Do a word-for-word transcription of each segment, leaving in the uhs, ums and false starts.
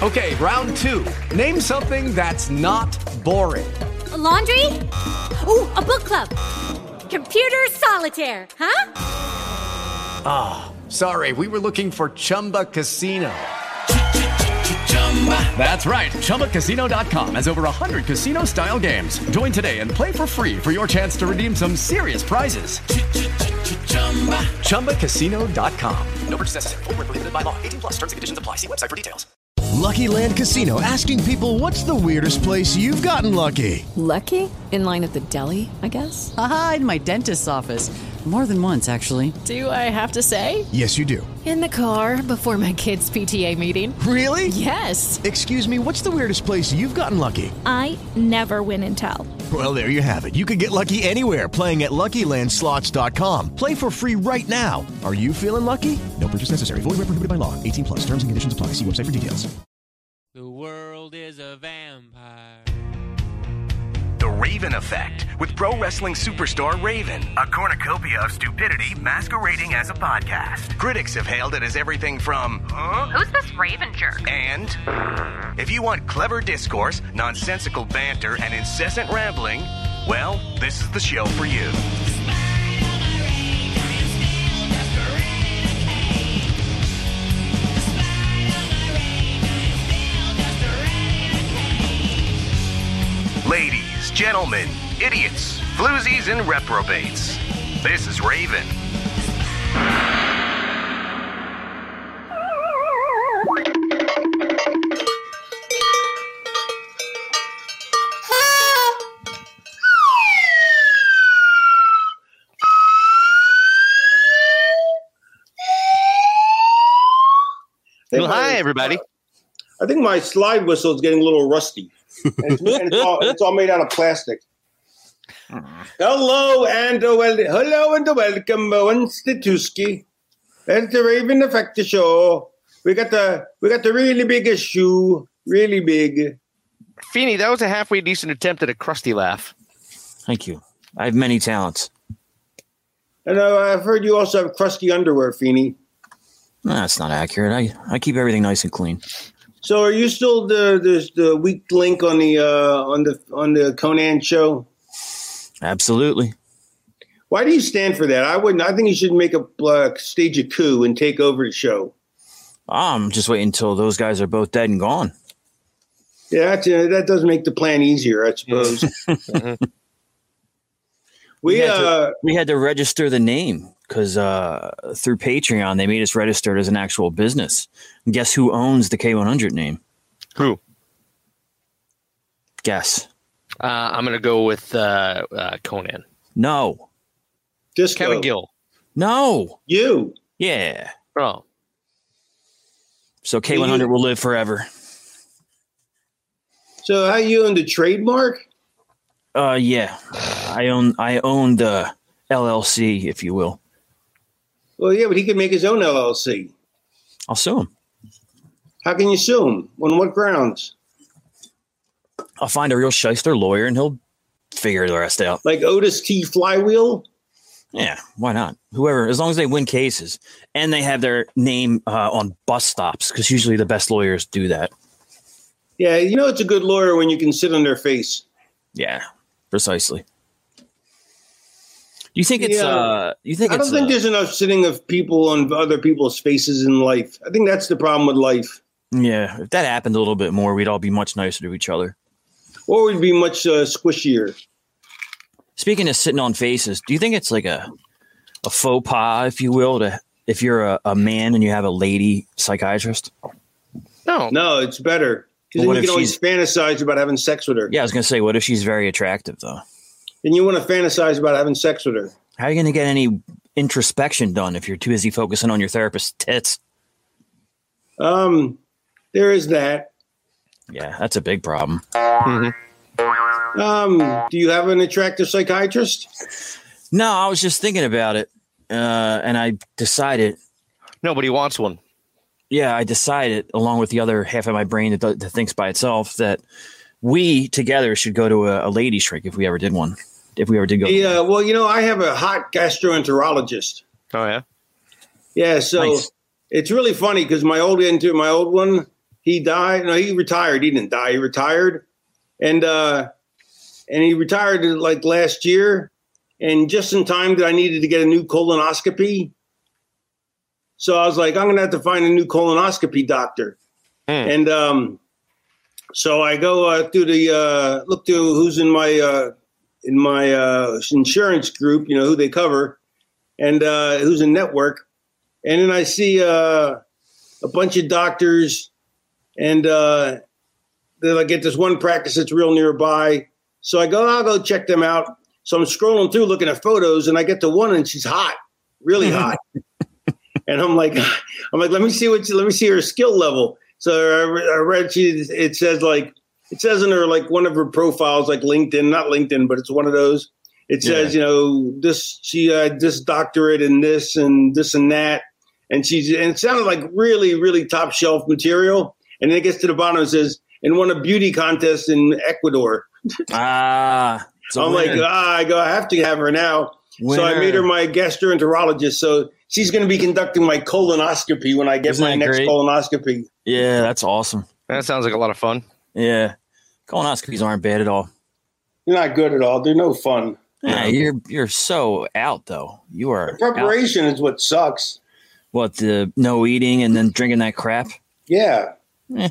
Okay, round two. Name something that's not boring. A laundry? Ooh, a book club. Computer solitaire, huh? Ah, oh, sorry, we were looking for Chumba Casino. That's right, Chumba Casino dot com has over one hundred casino-style games. Join today and play for free for your chance to redeem some serious prizes. Chumba Casino dot com. No purchase necessary. Void where prohibited by law. eighteen plus terms and conditions apply. See website for details. Lucky Land Casino, asking people, what's the weirdest place you've gotten lucky? Lucky? In line at the deli, I guess? Aha, in my dentist's office. More than once, actually. Do I have to say? Yes, you do. In the car before my kids' P T A meeting. Really? Yes. Excuse me, what's the weirdest place you've gotten lucky? I never win and tell. Well, there you have it. You can get lucky anywhere, playing at Lucky Land Slots dot com. Play for free right now. Are you feeling lucky? No purchase necessary. Void where prohibited by law. eighteen plus. Terms and conditions apply. See website for details. The world is a vampire. The Raven Effect with pro wrestling superstar Raven. A cornucopia of stupidity masquerading as a podcast. Critics have hailed it as everything from, huh? Who's this Raven jerk? And if you want clever discourse, nonsensical banter, and incessant rambling, well, this is the show for you. Ladies, gentlemen, idiots, floozies, and reprobates. This is Raven. Well, hi, everybody. I think my slide whistle is getting a little rusty. And it's, and it's, all, it's all made out of plastic. Hello and a well, hello and a welcome, Owen Statuski. It's the Raven Effect show. We got the we got the really big issue, really big. Feeney, that was a halfway decent attempt at a crusty laugh. Thank you. I have many talents. And uh, I've heard you also have crusty underwear, Feeney. No, that's not accurate. I, I keep everything nice and clean. So, are you still the the, the weak link on the uh, on the on the Conan show? Absolutely. Why do you stand for that? I wouldn't. I think you should make a uh, stage a coup and take over the show. I'm just waiting until those guys are both dead and gone. Yeah, that's, uh, that does make the plan easier, I suppose. we we had, uh, to, we had to register the name because uh, through Patreon they made us registered as an actual business. And guess who owns the K one hundred name? Who? Guess. Uh, I'm going to go with uh, uh, Conan. No. Disco. Kevin Gill. No. You. Yeah. Oh. So K one hundred will live forever. So how you own the trademark? Uh, yeah. I own I own the L L C, if you will. Well, yeah, but he could make his own L L C. I'll sue him. How can you sue him? On what grounds? I'll find a real shyster lawyer and he'll figure the rest out. Like Otis T. Flywheel? Yeah, why not? Whoever, as long as they win cases and they have their name uh, on bus stops, because usually the best lawyers do that. Yeah, you know it's a good lawyer when you can sit on their face. Yeah, precisely. Do you think it's? Yeah. Uh, you think I don't it's, think uh, there's enough sitting of people on other people's faces in life. I think that's the problem with life. Yeah, if that happened a little bit more, we'd all be much nicer to each other. Or we'd be much uh, squishier. Speaking of sitting on faces, do you think it's like a a faux pas, if you will, to if you're a, a man and you have a lady psychiatrist? No, no, it's better because Well, then what you can if always fantasize about having sex with her. Yeah, I was gonna say, what if she's very attractive though? Then you want to fantasize about having sex with her. How are you gonna get any introspection done if you're too busy focusing on your therapist's tits? Um, there is that. Yeah, that's a big problem. Mm-hmm. Um, do you have an attractive psychiatrist? No, I was just thinking about it, uh, and I decided. Nobody wants one. Yeah, I decided, along with the other half of my brain that, th- that thinks by itself, that we together should go to a, a lady shrink if we ever did one. If we ever did go. Yeah, well, you know, I have a hot gastroenterologist. Oh yeah, yeah. So Nice. It's really funny because my old into my old one, he died. No, he retired. He didn't die. He retired, and uh, and he retired like last year, and just in time that I needed to get a new colonoscopy. So I was like, I'm going to have to find a new colonoscopy doctor. Mm. And um, so I go uh, through the uh, look through who's in my uh, in my uh, insurance group, you know, who they cover, and uh, who's in network. And then I see uh, a bunch of doctors, and uh, then I get this one practice that's real nearby. So I go, I'll go check them out. So I'm scrolling through looking at photos, and I get to one, and she's hot, really hot. And I'm like, I'm like, let me see what, let me see her skill level. So I, I read, she, it says like, it says in her, like one of her profiles, like LinkedIn, not LinkedIn, but it's one of those. It says, yeah. you know, this, she had this doctorate in this and this and that. And she's, and it sounded like really, really top shelf material. And then it gets to the bottom and says, and won a beauty contest in Ecuador. Ah, I'm like, ah, I go, I have to have her now. Winner. So I made her my gastroenterologist. So she's going to be conducting my colonoscopy when I get Isn't my next great? colonoscopy. Yeah, that's awesome. That sounds like a lot of fun. Yeah. Colonoscopies aren't bad at all. They're not good at all. They're no fun. Yeah, you're you're so out though. You are. The preparation out. is what sucks. What, the no eating and then drinking that crap? Yeah. Eh.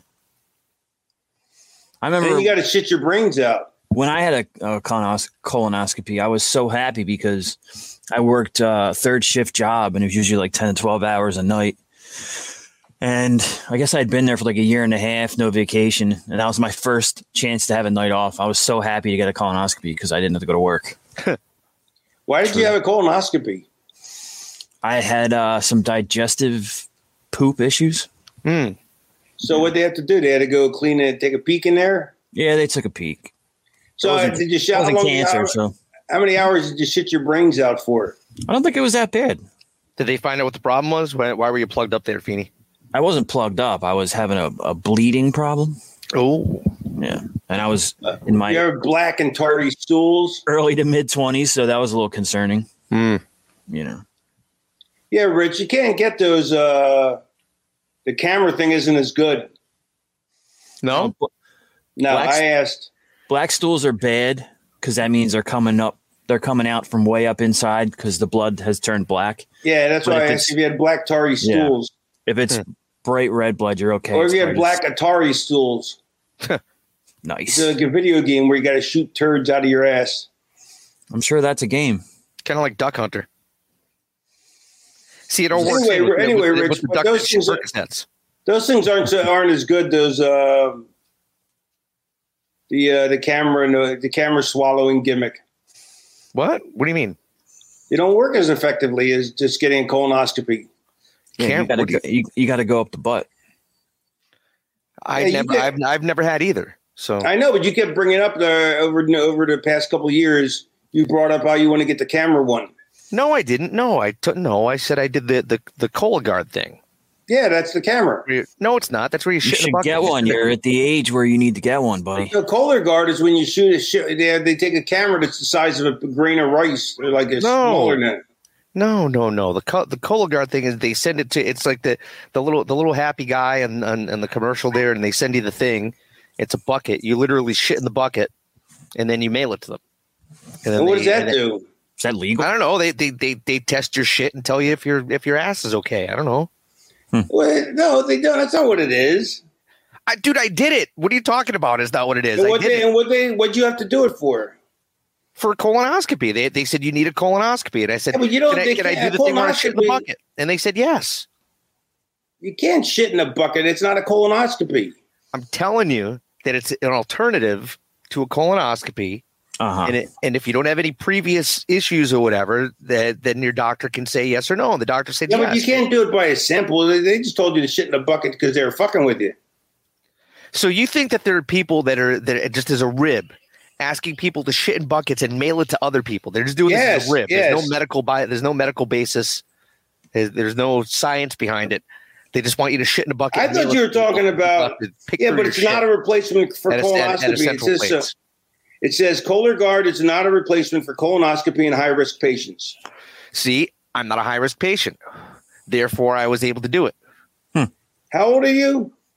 I remember and you got to shit your brains out. When I had a, a colonos- colonoscopy, I was so happy because I worked a third shift job and it was usually like ten to twelve hours a night. And I guess I'd been there for like a year and a half, no vacation. And that was my first chance to have a night off. I was so happy to get a colonoscopy because I didn't have to go to work. Why did True. you have a colonoscopy? I had uh, some digestive poop issues. Mm. So what they have to do? They had to go clean it, take a peek in there? Yeah, they took a peek. So uh, did you shit? It wasn't how cancer, hours, so. How many hours did you shit your brains out for? I don't think it was that bad. Did they find out what the problem was? Why, why were you plugged up there, Feeney? I wasn't plugged up. I was having a, a bleeding problem. Oh. Yeah. And I was in my... You have black and tarry stools? Early to mid-twenties, so that was a little concerning. Mm. You know. Yeah, Rich, you can't get those... Uh, the camera thing isn't as good. No? No, black, I asked... Black stools are bad because that means they're coming up. They're coming out from way up inside because the blood has turned black. Yeah, that's but why I asked if you had black tarry stools. Yeah. If it's hmm. bright red blood, you're okay. Or if you have black Atari stools. Nice. It's like a video game where you got to shoot turds out of your ass. I'm sure that's a game. Kind of like Duck Hunter. See, it all works. Anyway, with, anyway with, Rich, with the duck those, things are, nets. those things aren't aren't as good. Those uh, the uh, the camera and the, the camera swallowing gimmick. What? What do you mean? They don't work as effectively as just getting a colonoscopy. Yeah, you got to you, you got to go up the butt. I yeah, never, get, I've, I've never had either. So I know, but you kept bringing up the over over the past couple of years. You brought up how you want to get the camera one. No, I didn't. No, I t- no. I said I did the the the Cologuard thing. Yeah, that's the camera. No, it's not. That's where you, you shit should in the bucket. get one. You're at the age where you need to get one, buddy. The Cologuard is when you shoot a shit. They, they take a camera that's the size of a grain of rice, or like a no. smaller than it. No, no, no. The co- the Cologuard thing is they send it to. It's like the, the little the little happy guy and and and the commercial there, and they send you the thing. It's a bucket. You literally shit in the bucket, and then you mail it to them. And then well, what they, does that then, do? Is that legal? I don't know. They, they they they test your shit and tell you if your if your ass is okay. I don't know. Hmm. Well, no, they don't. That's not what it is. I, dude, I did it. What are you talking about? Is not what it is. And I what did they it. and what they what you have to do it for? For a colonoscopy. They they said you need a colonoscopy, and I said, yeah, but you don't, can, I, can I do the thing where I shit in the bucket? And they said yes. You can't shit in a bucket. It's not a colonoscopy. I'm telling you that it's an alternative to a colonoscopy. Uh-huh. And it, and if you don't have any previous issues or whatever, that then your doctor can say yes or no. And the doctor said yeah, yes. but you can't do it by a sample. They, they just told you to shit in a bucket because they were fucking with you. So you think that there are people that are that just as a rib, asking people to shit in buckets and mail it to other people? They're just doing yes, this as a rib. Yes. There's no medical bi- There's no medical basis. There's, there's no science behind it. They just want you to shit in a bucket. I thought you were talking about yeah, but it's not a replacement for colonoscopy. It says so. It says Cologuard is not a replacement for colonoscopy in high-risk patients. See, I'm not a high-risk patient. Therefore, I was able to do it. Hmm. How old are you?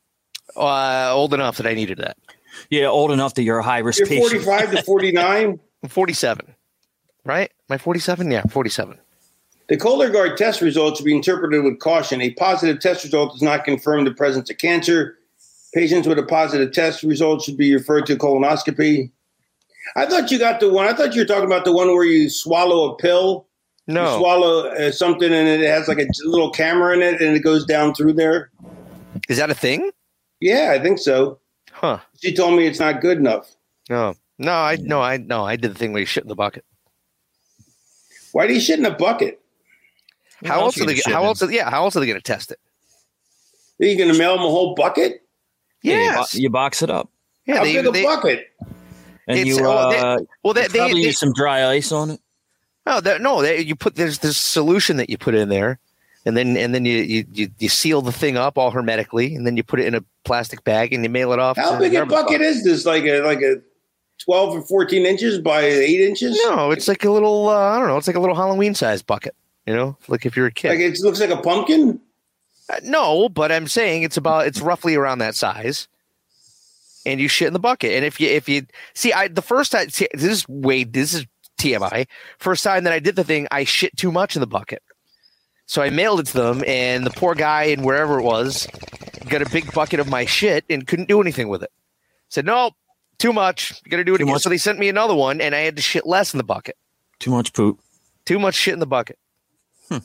Uh, old enough that I needed that. Yeah, old enough that you're a high risk You're patient. forty-five to forty-nine. I'm forty-seven. Right? Am I forty-seven? Yeah, forty-seven. The Cologuard test results should be interpreted with caution. A positive test result does not confirm the presence of cancer. Patients with a positive test result should be referred to colonoscopy. I thought you got the one. I thought you were talking about the one where you swallow a pill. No. You swallow uh, something and it has like a little camera in it and it goes down through there. Is that a thing? Yeah, I think so. Huh. She told me it's not good enough. No. No, I no, I no, I did the thing where you shit in the bucket. Why do you shit in a bucket? How else are they how else are, yeah, how else are they gonna test it? Are you gonna mail them a whole bucket? Yeah, you, Yes. bo- you box it up. Yeah, How they, big a they, bucket? And It's- you, oh, they- uh, well, they- you they- probably they- use some dry ice on it. Oh, that, no, they, you put there's this solution that you put in there, and then and then you, you you you seal the thing up all hermetically, and then you put it in a plastic bag and you mail it off. How to big the a garbage bucket box. is this? Like a like a twelve or fourteen inches by eight inches? No, it's like a little uh, I don't know, it's like a little Halloween sized bucket. You know, like if you're a kid. Like it looks like a pumpkin. Uh, no, but I'm saying it's about it's roughly around that size, and you shit in the bucket. And if you if you see, I the first time see, this is way this is T M I. First time that I did the thing, I shit too much in the bucket, so I mailed it to them, and the poor guy in wherever it was got a big bucket of my shit and couldn't do anything with it. Said no, too much. You got to do it Too again. much. So they sent me another one, and I had to shit less in the bucket. Too much poop. Too much shit in the bucket. Hmm.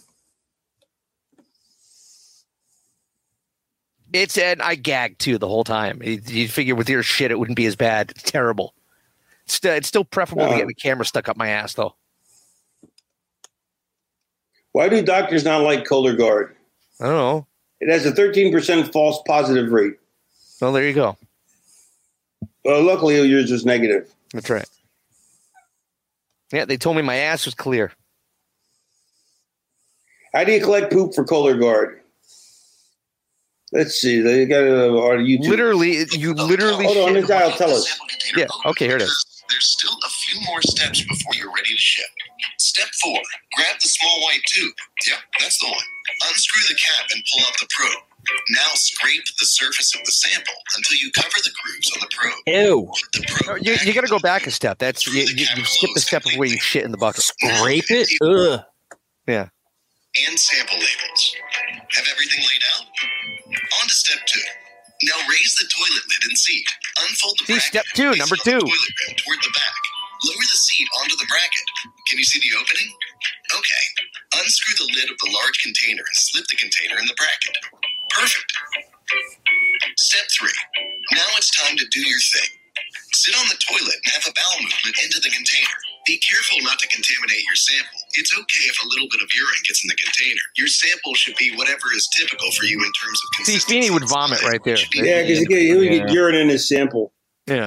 It's and I gagged too the whole time. You, you figure with your shit it wouldn't be as bad. It's terrible. It's still, it's still preferable to Uh. get the camera stuck up my ass though. Why do doctors not like Cologuard? I don't know. It has a thirteen percent false positive rate. Well, there you go. Well, luckily yours was negative. That's right. Yeah, they told me my ass was clear. How do you collect poop for Cologuard? Let's see. They got it on YouTube. Literally, you literally. Hold on, shit this in guy the will tell us. Yeah. Okay. Here it is. There's still a few more steps before you're ready to ship. Step four, grab the small white tube. Yep, that's the one. Unscrew the cap and pull out the probe. Now scrape the surface of the sample until you cover the grooves on the probe. Ew. No, you you got to go back a step. That's you, you, you skip the step of where you shit in the bucket. Scrape it? Ugh. Yeah. And sample labels. Have everything laid out? On to step two. Now raise the toilet lid and seat. Unfold the See, bracket. step two, Place number it on the two. toilet rim toward the back. Lower the seat onto the bracket. Can you see the opening? Okay. Unscrew the lid of the large container and slip the container in the bracket. Perfect. Step three. Now it's time to do your thing. Sit on the toilet and have a bowel movement into the container. Be careful not to contaminate your sample. It's okay if a little bit of urine gets in the container. Your sample should be whatever is typical for you in terms of See, consistency. Feeney would vomit right there. Yeah, because he, get- he would get Yeah. urine in his sample. Yeah.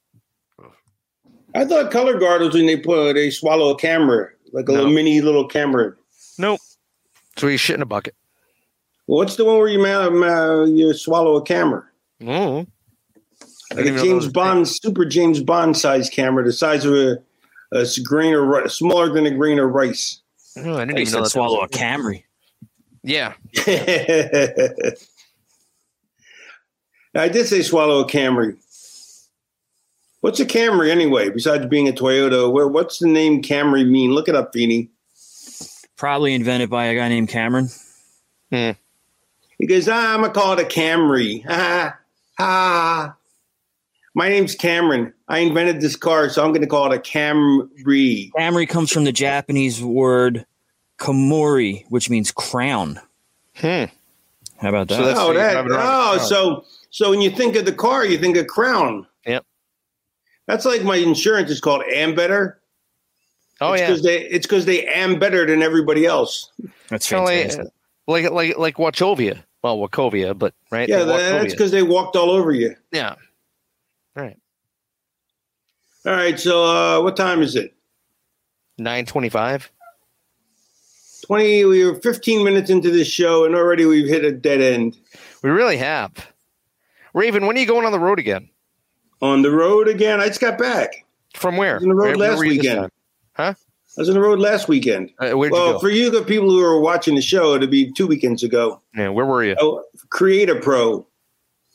I thought Cologuard was when they put they swallow a camera, like a No. little mini little camera. Nope. So you shit in a bucket. What's the one where you ma- ma- you swallow a camera? Oh. Like a James Bond, super James Bond size camera, the size of a, a s- grain of ri- smaller than a grain of rice. No, I didn't I even used know to that. swallow a Camry. Yeah. I did say swallow a Camry. What's a Camry anyway? Besides being a Toyota, where what's the name Camry mean? Look it up, Feeney. Probably invented by a guy named Cameron. Hmm. He goes, ah, I'm gonna call it a Camry. Ha ha. My name's Cameron. I invented this car, so I'm gonna call it a Camry. Camry comes from the Japanese word kamori, which means crown. Hmm. How about that? So that's- Oh, so you that, drive it around oh, with a crown. so so when you think of the car, you think of crown. Yep. That's like my insurance is called Am Better. Oh it's yeah. Cause they, it's because they am better than everybody else. That's Kinda fantastic. like, like like like Wachovia. Well, Wachovia, but right? Yeah, They that, that's Wachovia. because they walked all over you. Yeah. Right. All right, so uh, what time is it? Nine twenty-five. twenty. We were fifteen minutes into this show, and already we've hit a dead end. We really have. Raven, when are you going on the road again? On the road again? I just got back. From where? I was on the road Where- where last were you this weekend. time? Huh? I was on the road last weekend. Uh, where'd well, you go? for you, the people who are watching the show, it'd be two weekends ago. Yeah, where were you? Oh, Creator Pro.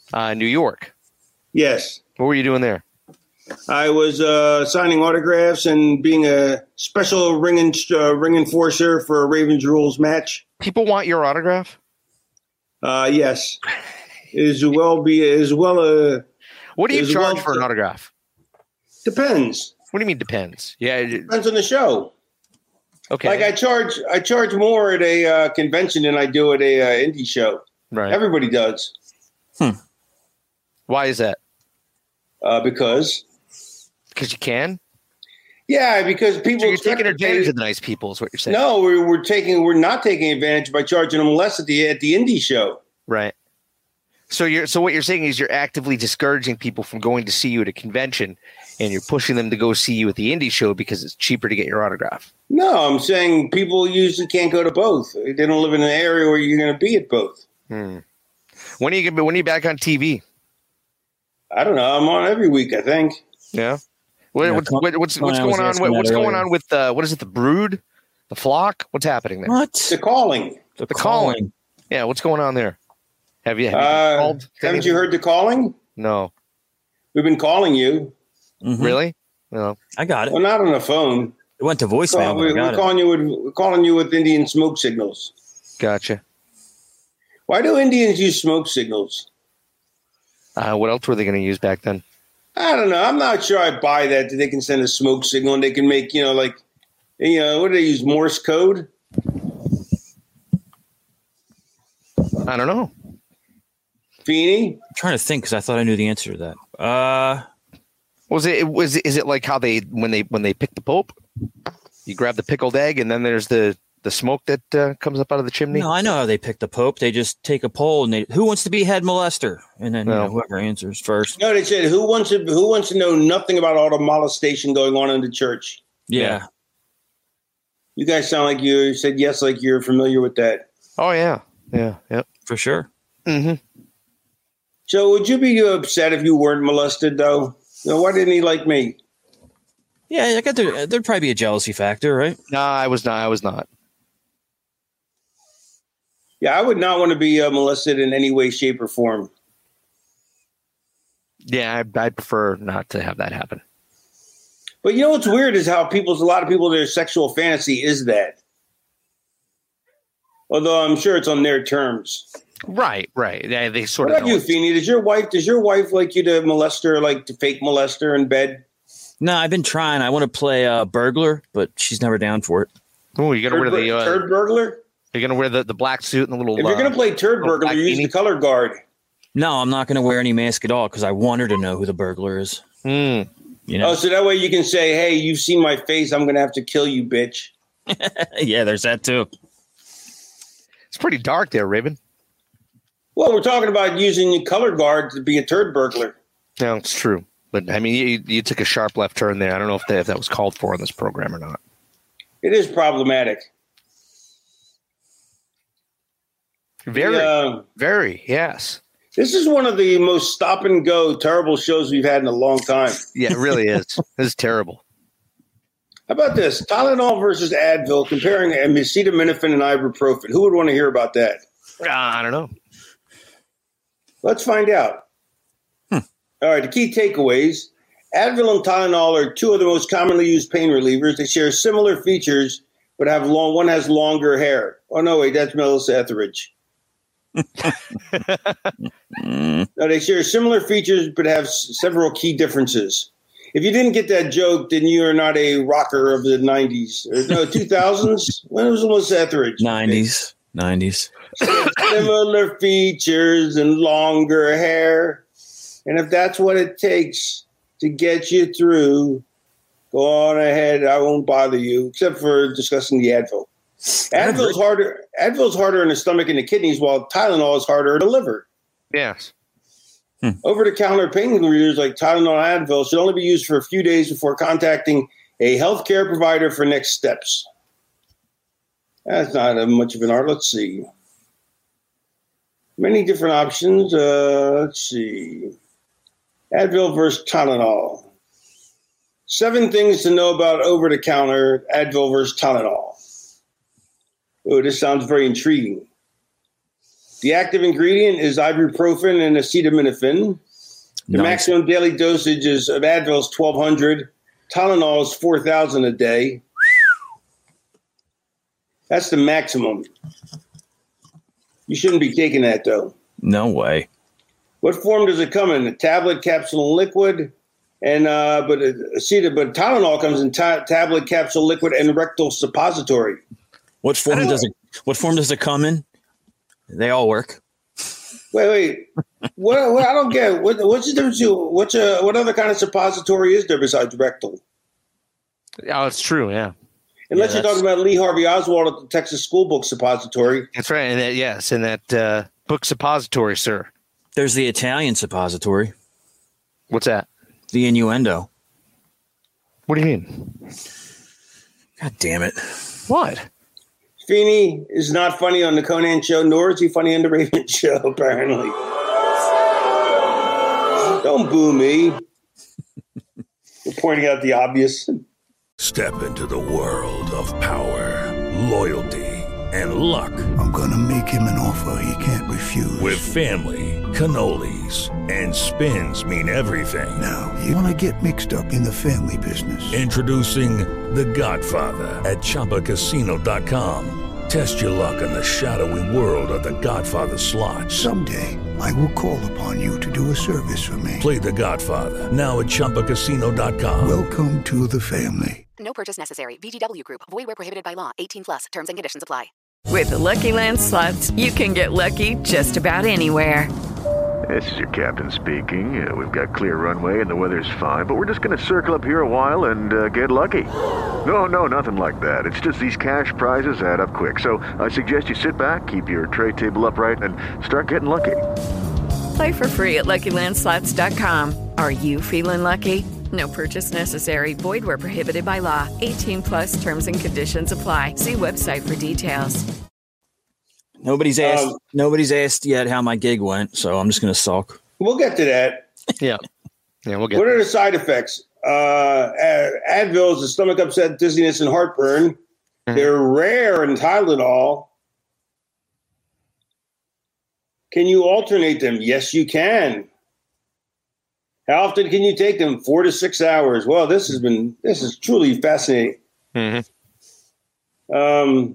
Uh, New York. Yes. What were you doing there? I was uh, signing autographs and being a special ring en- uh, ring enforcer for a Ravens Rules match. People want your autograph? Uh, yes. As well be as well. Uh, what do you charge well, for an autograph? Depends. What do you mean depends? Yeah, it depends on the show. Okay. Like I charge, I charge more at a uh, convention than I do at a uh, indie show. Right. Everybody does. Hmm. Why is that? Uh, because. Because you can. Yeah, because people. So you're taking advantage of the nice people, is what you're saying. No, we're we're taking we're not taking advantage by charging them less at the at the indie show. Right. So you're so what you're saying is you're actively discouraging people from going to see you at a convention, and you're pushing them to go see you at the indie show because it's cheaper to get your autograph. No, I'm saying people usually can't go to both. They don't live in an area where you're going to be at both. Hmm. When are you when are you back on T V? I don't know. I'm on every week, I think. Yeah. What, Yeah, what's, Con- what, what's what's Con- I was going on? asking What, that what's going earlier. on with uh, what is it? The Brood, the Flock? What's happening there? What? The calling. The, The calling. calling. Yeah. What's going on there? Have you, have you Uh, called? haven't you heard the calling? No. We've been calling you. Mhm. Really? No. I got it. Well, not on the phone. It went to voicemail. Call, but I we, got we're it. calling you with we're calling you with Indian smoke signals. Gotcha. Why do Indians use smoke signals? Uh, what else were they going to use back then? I don't know. I'm not sure I buy that. That they can send a smoke signal and they can make, you know, like, you know, what do they use? Morse code? I don't know. Feeny? I'm trying to think because I thought I knew the answer to that. Uh, Was it was is it like how they when they when they pick the Pope? You grab the pickled egg and then there's the the smoke that uh, comes up out of the chimney. no, I know how they pick the Pope. They just take a poll and they who wants to be head molester, and then you No. know, whoever answers first. No, they said who wants to who wants to know nothing about all the molestation going on in the church? Yeah. You guys sound like you said yes, like you're familiar with that. Oh yeah, yeah, yep, for sure. Mm-hmm. So would you be upset if you weren't molested, though? You know, why didn't he like me? Yeah, I got there. There'd probably be a jealousy factor, right? No, I was not. I was not. Yeah, I would not want to be uh, molested in any way, shape, or form. Yeah, I, I'd prefer not to have that happen. But you know what's weird is how people's a lot of people their sexual fantasy is that. Although I'm sure it's on their terms. Right, right. Yeah, they sort What of. about you, Feeny? Does your wife does your wife like you to molest her, like to fake molest her in bed? No, I've been trying. I want to play uh, burglar, but she's never down for it. Oh, you're gonna Turd, wear the uh, turd burglar? You're gonna wear the, the black suit and the little. If you're uh, gonna play turd little burglar, black use beanie. the color guard. No, I'm not going to wear any mask at all because I want her to know who the burglar is. Mm. You know? Oh, so that way you can say, "Hey, you've seen my face. I'm gonna have to kill you, bitch." Yeah, there's that too. It's pretty dark there, Raven. Well, we're talking about using the color guard to be a turd burglar. No, it's true. But I mean, you, you took a sharp left turn there. I don't know if, they, if that was called for in this program or not. It is problematic. Very, The, uh, very, yes. This is one of the most stop and go terrible shows we've had in a long time. Yeah, it really is. This is terrible. How about this? Tylenol versus Advil, comparing acetaminophen and ibuprofen. Who would want to hear about that? Uh, I don't know. Let's find out. Hmm. All right, the key takeaways. Advil and Tylenol are two of the most commonly used pain relievers. They share similar features, but have long. One has longer hair. Oh, no, wait, that's Melissa Etheridge. No, they share similar features, but have s- several key differences. If you didn't get that joke, then you are not a rocker of the nineties. Or, no, two thousands? When was Melissa Etheridge? nineties. nineties. Similar features and longer hair. And if that's what it takes to get you through, go on ahead. I won't bother you, except for discussing the Advil. Advil's harder. Advil's harder in the stomach and the kidneys, while Tylenol is harder in the liver. Yes. Over-the-counter pain relievers like Tylenol and Advil should only be used for a few days before contacting a healthcare provider for next steps. That's not a, much of an art. Let's see. Many different options. Uh, let's see. Advil versus Tylenol. Seven things to know about over-the-counter Advil versus Tylenol. Oh, this sounds very intriguing. The active ingredient is ibuprofen and acetaminophen. The Nice. maximum daily dosage is of Advil is twelve hundred. Tylenol is four thousand a day. That's the maximum. You shouldn't be taking that, though. No way. What form does it come in? A tablet, capsule, and liquid? And uh, but aceta, but Tylenol comes in ta- tablet, capsule, liquid, and rectal suppository. What form does it? What form does it come in? They all work. Wait, wait. What, what? I don't get. What, what's the difference? What's a, what other kind of suppository is there besides rectal? Oh, it's true. Yeah. Unless Yeah, you're talking about Lee Harvey Oswald at the Texas School Book Suppository. That's right. And that, yes, in that uh, book suppository, sir. There's the Italian suppository. What's that? The innuendo. What do you mean? God damn it. What? Feeney is not funny on the Conan show, nor is he funny on the Raven show, apparently. Don't boo me. We're pointing out the obvious. Step into the world of power, loyalty, and luck. I'm going to make him an offer he can't refuse. With family, cannolis, and spins mean everything. Now, you want to get mixed up in the family business. Introducing The Godfather at Chumba Casino dot com. Test your luck in the shadowy world of The Godfather slot. Someday, I will call upon you to do a service for me. Play The Godfather now at Chumba Casino dot com. Welcome to the family. No purchase necessary. V G W Group. Void where prohibited by law. eighteen plus. Terms and conditions apply. With the Lucky Land Slots, you can get lucky just about anywhere. This is your captain speaking. Uh, we've got clear runway and the weather's fine, but we're just going to circle up here a while and uh, get lucky. No, no, nothing like that. It's just these cash prizes add up quick. So I suggest you sit back, keep your tray table upright, and start getting lucky. Play for free at Lucky Land Slots dot com. Are you feeling lucky? No purchase necessary. Void where prohibited by law. eighteen plus terms and conditions apply. See website for details. Nobody's asked. Um, nobody's asked yet how my gig went, so I'm just going to sulk. We'll get to that. Yeah. Yeah, we'll get What there. are the side effects? Uh, Advil is the stomach upset, dizziness, and heartburn. Mm-hmm. They're rare in Tylenol. Can you alternate them? Yes, you can. How often can you take them? Four to six hours. Well, this has been this is truly fascinating. Mm-hmm. Um,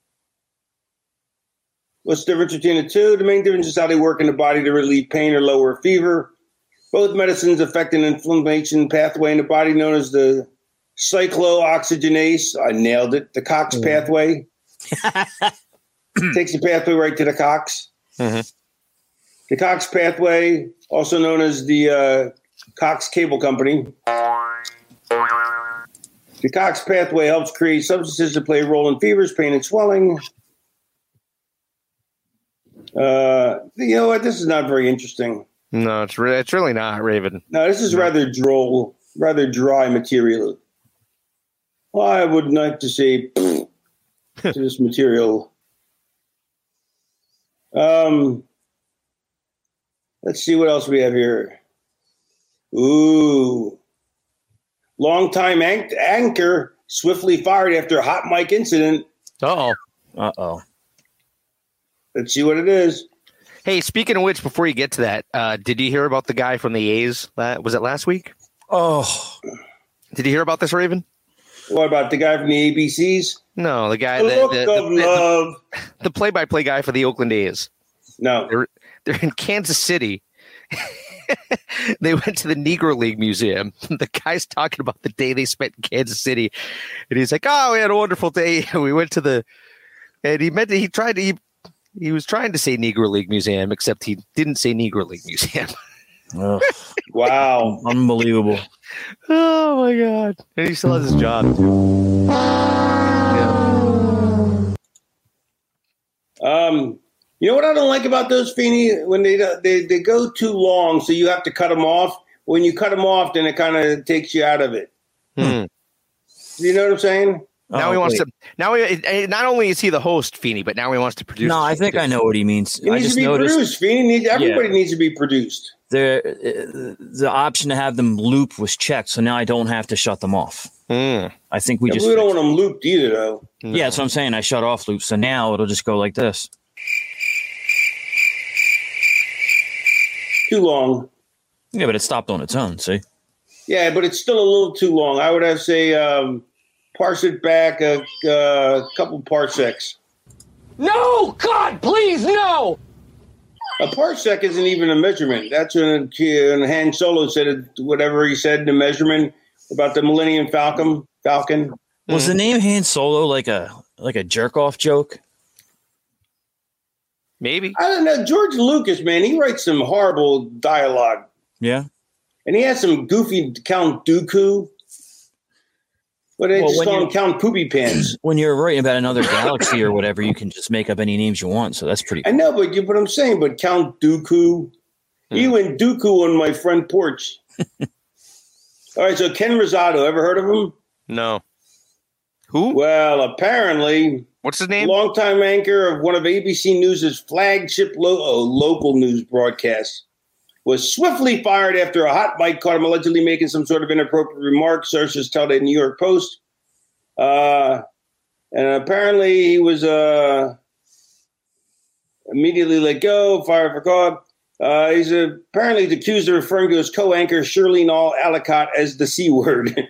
what's the difference between the two? The main difference is how they work in the body to relieve pain or lower fever. Both medicines affect an inflammation pathway in the body known as the cyclooxygenase. I nailed it. The COX Mm-hmm. pathway. Takes the pathway right to the COX. Mm-hmm. The COX pathway, also known as the uh, Cox Cable Company. The COX pathway helps create substances that play a role in fevers, pain, and swelling. Uh, you know what? This is not very interesting. No, it's re- it's really not, Raven. No, this is rather droll, rather dry material. Well, I would like to say to this material. Um, let's see what else we have here. Ooh. Longtime anch- anchor swiftly fired after a hot mic incident. Uh-oh. Uh-oh. Let's see what it is. Hey, speaking of which, before you get to that, uh, did you hear about the guy from the A's? La- was it last week? Oh. Did you hear about this, Raven? What about the guy from the A B Cs? No, the guy, The the, look the, of the, love. the, the play-by-play guy for the Oakland A's. No. They're, they're in Kansas City. They went to the Negro League Museum. The guy's talking about the day they spent in Kansas City. And he's like, oh, we had a wonderful day. We went to the, and he meant to, he tried to, he, he was trying to say Negro League Museum, except he didn't say Negro League Museum. Ugh. Wow. Unbelievable. Oh my God. And he still has his job too. Yeah. Um, you know what I don't like about those, Feeney? When they, they they go too long, so you have to cut them off. When you cut them off, then it kind of takes you out of it. Hmm. You know what I'm saying? Now Oh, he wants wait. to. Now he it- it- not only is he the host, Feeney, but now he wants to produce. No, I think I know what he means. It I needs just to be noticed produced, Feeney. Needs, everybody Yeah. needs to be produced. the uh, the option to have them loop was checked, so now I don't have to shut them off. Mm. I think we Yeah, just we don't want them looped either, though. yeah, that's what I'm saying. I shut off loop, so now it'll just go like this. too long. Yeah, but it stopped on its own, see? Yeah, but it's still a little too long. I would have to say um, parse it back a, a couple parsecs. No! God, please, no! A parsec isn't even a measurement. That's when, when Han Solo said it, whatever he said, the measurement about the Millennium Falcon. Falcon. Was the name Han Solo like a like a jerk off joke? Maybe. I don't know. George Lucas, man, he writes some horrible dialogue. Yeah. And he has some goofy Count Dooku. But they Well, just when call him you- Count Poopy Pants. When you're writing about another galaxy or whatever, you can just make up any names you want. So that's pretty I know, but you, but I'm saying, but Count Dooku. He went Dooku on my front porch. All right, so Ken Rosado, ever heard of him? No. Who? Well, apparently, what's his name? Longtime anchor of one of A B C News' flagship lo- oh, local news broadcasts, was swiftly fired after a hot mic caught him allegedly making some sort of inappropriate remark. Sources tell the New York Post. Uh, and apparently, he was uh, immediately let go, fired for cause. Uh, he's uh, apparently accused of referring to his co-anchor Shirley Nall Alicott as the C word.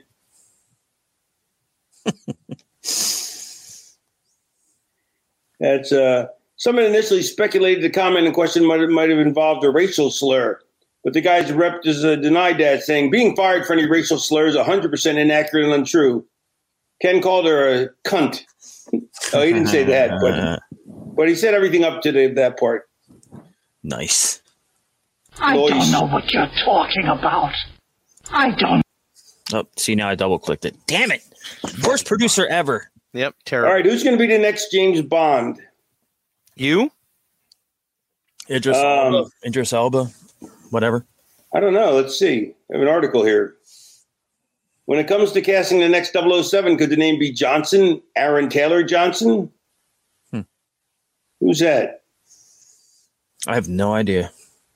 That's uh, someone initially speculated the comment in question might have, might have involved a racial slur, but the guy's rep has uh, denied that, saying being fired for any racial slur is one hundred percent inaccurate and untrue. Ken called her a cunt. Oh, he didn't say that, but but he said everything up to the, that part. Nice. I Noise. don't know what you're talking about. I don't. Oh, see, now I double clicked it. Damn it. Worst producer ever. Yep, All terrible. right, who's going to be the next James Bond? You? Idris Um, Elba. Idris Elba. Whatever. I don't know. Let's see. I have an article here. When it comes to casting the next double oh seven, could the name be Johnson? Aaron Taylor Johnson? Hmm. Who's that? I have no idea.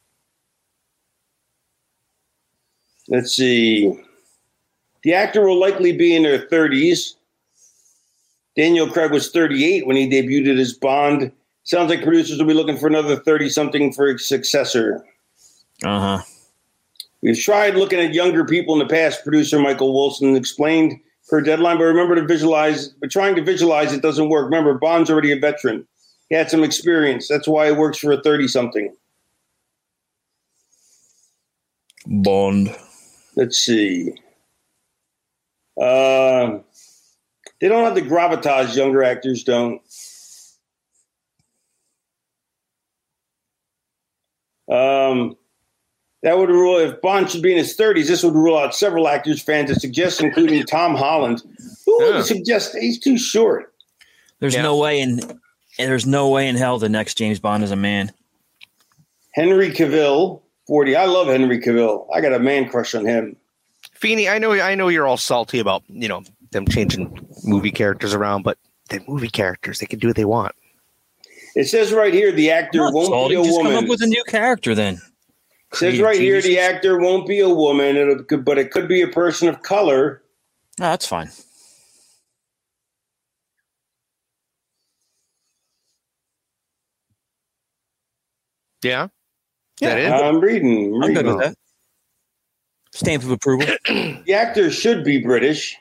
Let's see. The actor will likely be in their thirties. Daniel Craig was thirty-eight when he debuted as Bond. Sounds like producers will be looking for another thirty-something for a successor. Uh-huh. We've tried looking at younger people in the past, producer Michael Wilson explained per Deadline, but remember to visualize, but trying to visualize it doesn't work. Remember, Bond's already a veteran. He had some experience. That's why it works for a thirty-something. Bond. Let's see. Uh, they don't have the gravitas younger actors don't. Um, that would rule if Bond should be in his thirties. This would rule out several actors fans have suggested, including Tom Holland. Who Yeah. would suggest he's too short? There's no way in there's no way in hell the next James Bond is a man. Henry Cavill, forty. I love Henry Cavill. I got a man crush on him. Feeney, I know I know you're all salty about, you know, them changing movie characters around, but they're movie characters. They can do what they want. It says right here the actor Not won't salty, be a just woman. come up with a new character then. It says Creative right here the geniuses. actor won't be a woman, it'll, but it could be a person of color. No, that's fine. Yeah. Yeah, That is? I'm reading. I'm I'm good reading. with that. Stamp of approval. The actor should be British.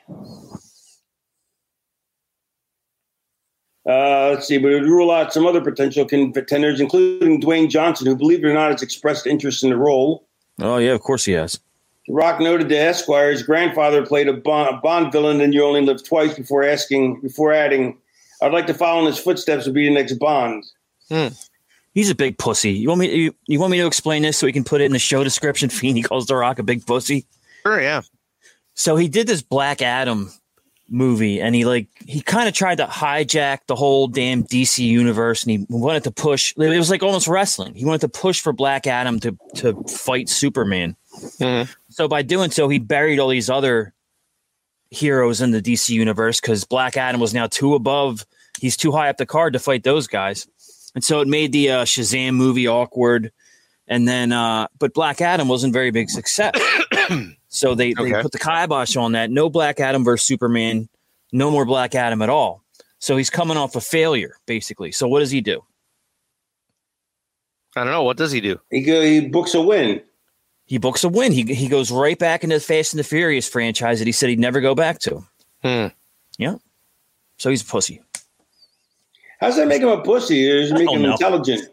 Uh, let's see, but it would rule out some other potential contenders, including Dwayne Johnson, who, believe it or not, has expressed interest in the role. Oh yeah, of course he has. The Rock noted to Esquire his grandfather played a Bond, a Bond villain, and you only live twice. Before asking, before adding, "I'd like to follow in his footsteps and be the next Bond." Hmm. He's a big pussy. You want me? You, you want me to explain this so we can put it in the show description? Feeney calls The Rock a big pussy. Sure, yeah. So he did this Black Adam movie, and he like he kind of tried to hijack the whole damn D C universe, and he wanted to push. It was like almost wrestling. He wanted to push for Black Adam to to fight Superman. Mm-hmm. So by doing so, he buried all these other heroes in the D C universe because Black Adam was now too above. He's too high up the card to fight those guys. And so it made the uh, Shazam movie awkward. And then, uh, but Black Adam wasn't very big success. So they, Okay. they put the kibosh on that. No Black Adam versus Superman. No more Black Adam at all. So he's coming off a failure, basically. So what does he do? I don't know. What does he do? He go, he books a win. He books a win. He he goes right back into the Fast and the Furious franchise that he said he'd never go back to. Hmm. Yeah. So he's a pussy. How's that make him a pussy? Does it make him know. intelligent?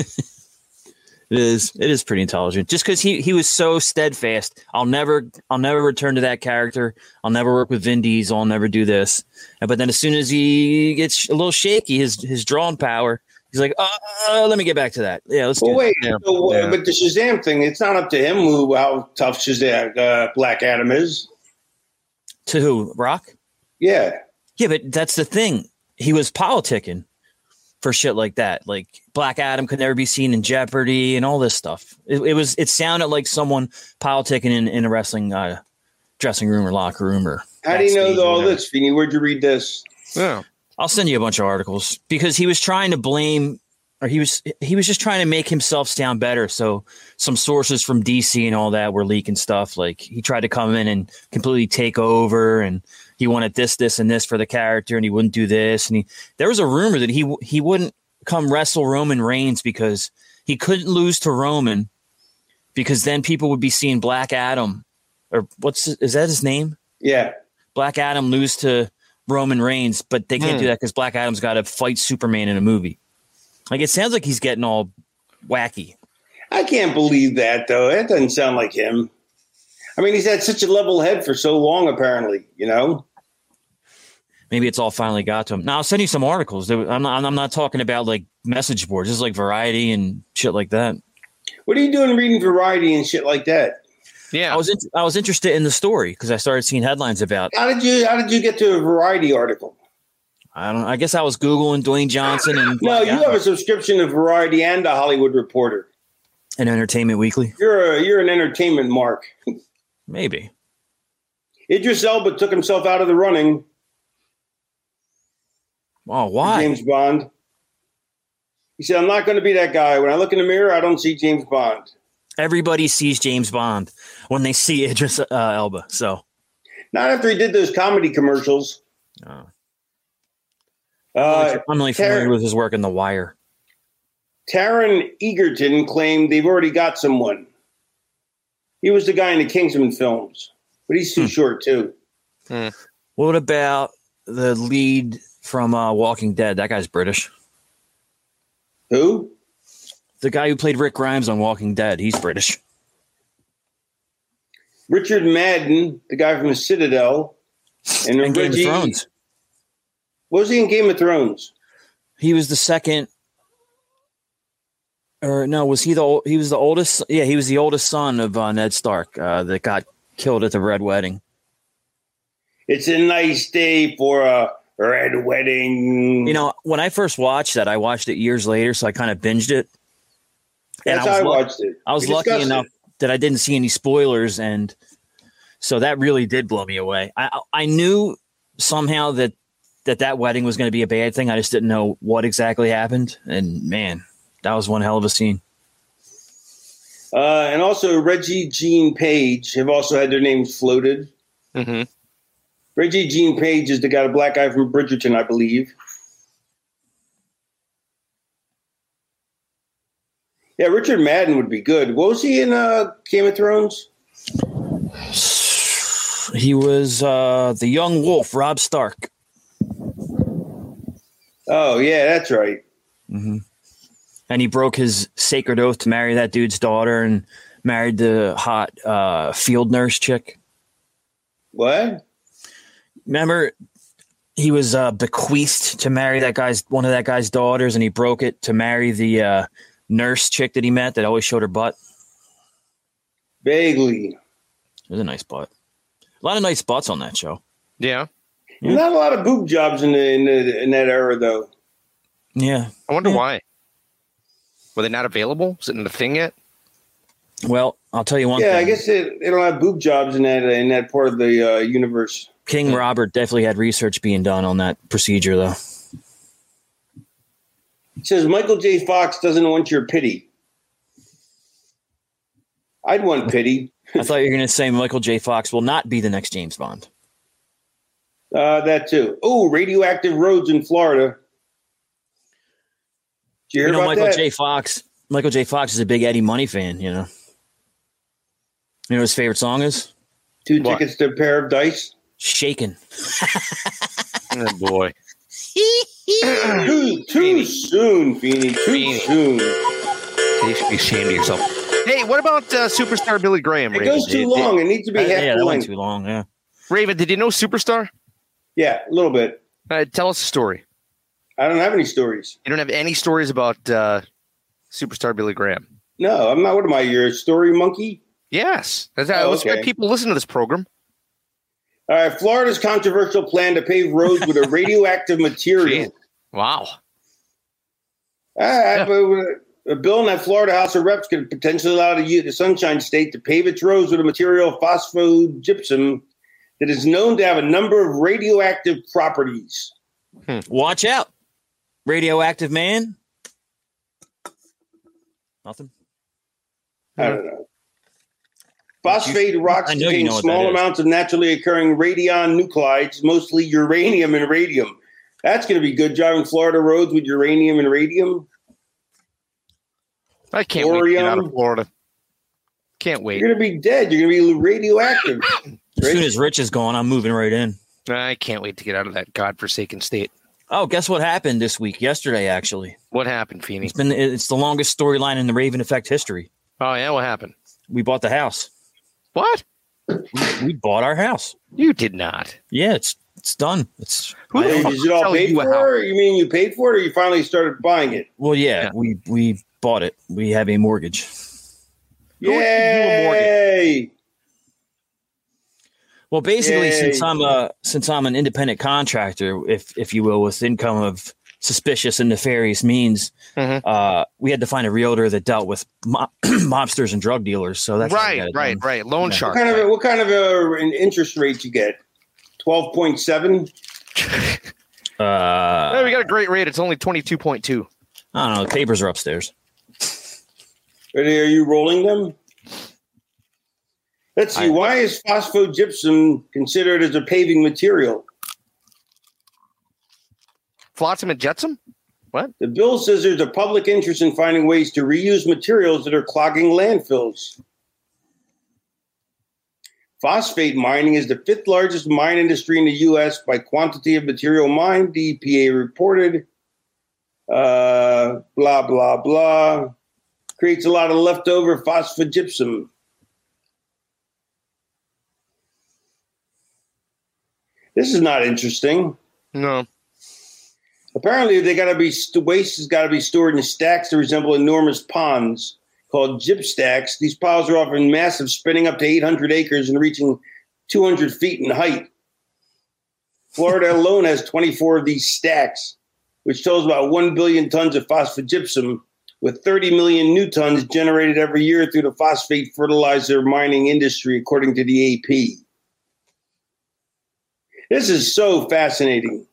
It is. It is pretty intelligent. Just because he, he was so steadfast. I'll never I'll never return to that character. I'll never work with Vin Diesel. I'll never do this. But then as soon as he gets a little shaky, his his drawing power, he's like, uh, uh, let me get back to that. Yeah, let's. Well, do wait. that. So, Yeah. But the Shazam thing, it's not up to him who how tough Shazam uh, Black Adam is. To who? Rock? Yeah. Yeah, but that's the thing. He was politicking for shit like that. Like Black Adam could never be seen in jeopardy and all this stuff. It, it was. It sounded like someone politicking in, in a wrestling uh, dressing room or locker room or. How do you know backstage all or whatever. this, Feeny? Where'd you read this? Yeah. I'll send you a bunch of articles because he was trying to blame, or he was he was just trying to make himself sound better. So some sources from D C and all that were leaking stuff. Like he tried to come in and completely take over, and he wanted this, this, and this for the character, and he wouldn't do this. And he there was a rumor that he he wouldn't come wrestle Roman Reigns because he couldn't lose to Roman, because then people would be seeing Black Adam, or what's is that his name? Yeah, Black Adam lose to Roman Reigns, but they can't Hmm. do that because Black Adam's got to fight Superman in a movie. Like it sounds like he's getting all wacky. I can't believe that, though. That doesn't sound like him. I mean, he's had such a level head for so long, apparently, you know? Maybe it's all finally got to him. Now I'll send you some articles. I'm not, I'm not talking about like message boards. This is like Variety and shit like that. What are you doing reading Variety and shit like that? Yeah, I was in, I was interested in the story because I started seeing headlines about. How did you How did you get to a Variety article? I don't. I guess I was Googling Dwayne Johnson and No, you have a subscription to Variety and the Hollywood Reporter. and Entertainment Weekly. You're a, you're an entertainment mark. Maybe. Idris Elba took himself out of the running. Oh, why? James Bond. He said, "I'm not going to be that guy. When I look in the mirror, I don't see James Bond." Everybody sees James Bond when they see Idris uh, Elba. So not after he did those comedy commercials. Oh. Uh, I'm only familiar Tar- with his work in The Wire. Taron Egerton claimed they've already got someone. He was the guy in the Kingsman films, but he's too Hmm. short too. What about the lead from uh, Walking Dead? That guy's British. Who? The guy who played Rick Grimes on Walking Dead. He's British. Richard Madden, the guy from the Citadel, and, And Game of Reggie. Thrones. What was he in Game of Thrones? He was the second, or no, was he the ol- he was the oldest? Yeah, he was the oldest son of uh, Ned Stark uh, that got killed at the Red Wedding. It's a nice day for a red wedding. You know, when I first watched that, I watched it years later, so I kind of binged it. And That's how I was luck- watched it. I was We lucky discussed enough it. that I didn't see any spoilers, and so that really did blow me away. I I knew somehow that that, that wedding was going to be a bad thing. I just didn't know what exactly happened, and man, that was one hell of a scene. Uh, and also Reggie Jean Page have also had their names floated. Mm-hmm. Reggie Jean Page is the guy, the black guy from Bridgerton, I believe. Yeah, Richard Madden would be good. What was he in uh, Game of Thrones? He was uh, the young wolf, Rob Stark. Oh, yeah, that's right. Mm-hmm. And he broke his sacred oath to marry that dude's daughter and married the hot uh, field nurse chick. What? Remember, he was uh, bequeathed to marry that guy's one of that guy's daughters, and he broke it to marry the uh, nurse chick that he met that always showed her butt. Vaguely. It was a nice butt. A lot of nice butts on that show. Yeah. Yeah. Not a lot of boob jobs in the, in, the, in that era, though. Yeah. I wonder Yeah. why. Were they not available? Is it in the thing yet? Well, I'll tell you one Yeah, thing. I guess they, they don't have boob jobs in that in that part of the uh, universe. King Robert definitely had research being done on that procedure, though. It says Michael J. Fox doesn't want your pity. I'd want pity. I thought you were going to say Michael J. Fox will not be the next James Bond. Uh, that too. Oh, radioactive roads in Florida. Did you hear You know, about Michael that? J. Fox Michael J. Fox is a big Eddie Money fan, you know. You know what his favorite song is? Two what? Tickets to a pair of dice. Shaken. Oh, boy. too too soon, Feeney. Too Feeney. soon. You should be ashamed of yourself. Hey, what about uh, Superstar Billy Graham? It Raven? goes too it, long. It, it needs to be uh, half Yeah, that went length. too long, yeah. Raven, did you know Superstar? Yeah, a little bit. Uh, tell us a story. I don't have any stories. You don't have any stories about uh, Superstar Billy Graham? No, I'm not. What am I, your story monkey? Yes. That's, oh, that's okay. why people listen to this program. All right, Florida's controversial plan to pave roads with a radioactive material. Jeez. Wow. Uh, yeah. A bill in that Florida House of Reps could potentially allow the, the Sunshine State to pave its roads with a material phosphogypsum that is known to have a number of radioactive properties. Hmm. Watch out, radioactive man. Nothing. I don't know. Phosphate rocks I know contain you know small amounts of naturally occurring radion nuclides, mostly uranium and radium. That's going to be good driving Florida roads with uranium and radium. I can't Orium. wait to get out of Florida. Can't wait. You're going to be dead. You're going to be radioactive. As soon as Rich is gone, I'm moving right in. I can't wait to get out of that godforsaken state. Oh, guess what happened this week? Yesterday, actually. What happened, Feeney? It's been it's the longest storyline in the Raven Effect history. Oh, yeah? What happened? We bought the house. What? We, we bought our house. You did not. Yeah, it's it's done. It's Who is it all paid for? You mean you paid for it, or you finally started buying it? Well, yeah, yeah. we we bought it. We have a mortgage. Yay! Well, basically, Yay. since I'm a since I'm an independent contractor, if if you will, with income of suspicious and nefarious means, mm-hmm. uh, we had to find a realtor that dealt with mo- mobsters and drug dealers. So that's right, right, done. right. Loan yeah. shark. What kind of a, what kind of a, an interest rate you get? Twelve point seven. Uh, hey, we got a great rate. It's only twenty-two point two. I don't know. The papers are upstairs. Are, they, are you rolling them? Let's see. I, why is phosphogypsum considered as a paving material? Flotsam and jetsam? What? The bill says there's a public interest in finding ways to reuse materials that are clogging landfills. Phosphate mining is the fifth largest mine industry in the U S by quantity of material mined, the E P A reported. Uh, blah, blah, blah. Creates a lot of leftover phosphogypsum. This is not interesting. No. Apparently, they got to be waste has got to be stored in stacks that resemble enormous ponds called gyp stacks. These piles are often massive, spanning up to eight hundred acres and reaching two hundred feet in height. Florida alone has twenty-four of these stacks, which totals about one billion tons of phosphogypsum, with thirty million new tons generated every year through the phosphate fertilizer mining industry, according to the A P. This is so fascinating.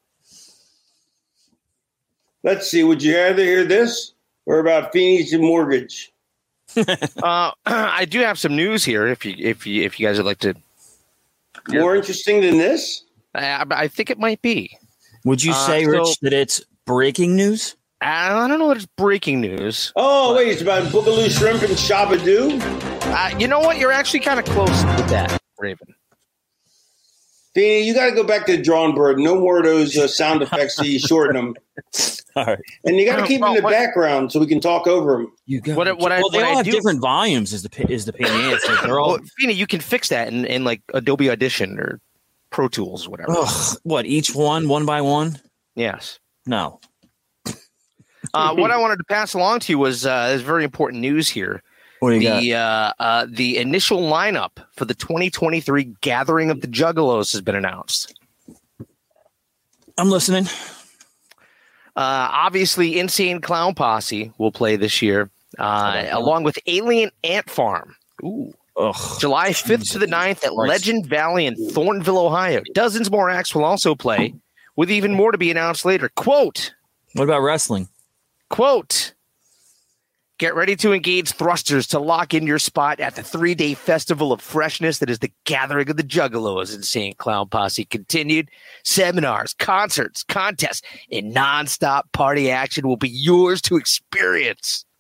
Let's see. Would you rather hear this or about Phoenix and mortgage? uh, I do have some news here. If you, if you, if you guys would like to, more interesting than this, I, I think it might be. Would you say, uh, so, Rich, that it's breaking news? I don't know that it's breaking news. Oh, wait, it's about Boogaloo Shrimp and Shabadoo? Uh, you know what? You're actually kind of close with that, Raven. Feeney, you got to go back to the drawing board. No more of those uh, sound effects. So you shorten them. All right. And you got to keep them in the background so we can talk over them. You got. What, what well, I, they what all I have do, different volumes. Is the is the pain in the ass. Like they're all. Well, Feeney, you can fix that in, in like Adobe Audition or Pro Tools, or whatever. Ugh, what? Each one, one by one? Yes. No. uh, what I wanted to pass along to you was uh, there's very important news here. What do you the uh, uh, the initial lineup for the twenty twenty-three Gathering of the Juggalos has been announced. I'm listening. Uh, obviously, Insane Clown Posse will play this year, uh, along with Alien Ant Farm. Ooh. Ugh. July fifth to the ninth at Legend Valley in Thorntonville, Ohio. Dozens more acts will also play, with even more to be announced later. Quote. What about wrestling? Quote. Get ready to engage thrusters to lock in your spot at the three-day festival of freshness that is the Gathering of the Juggalos. Insane Clown Posse continued. Seminars, concerts, contests, and nonstop party action will be yours to experience.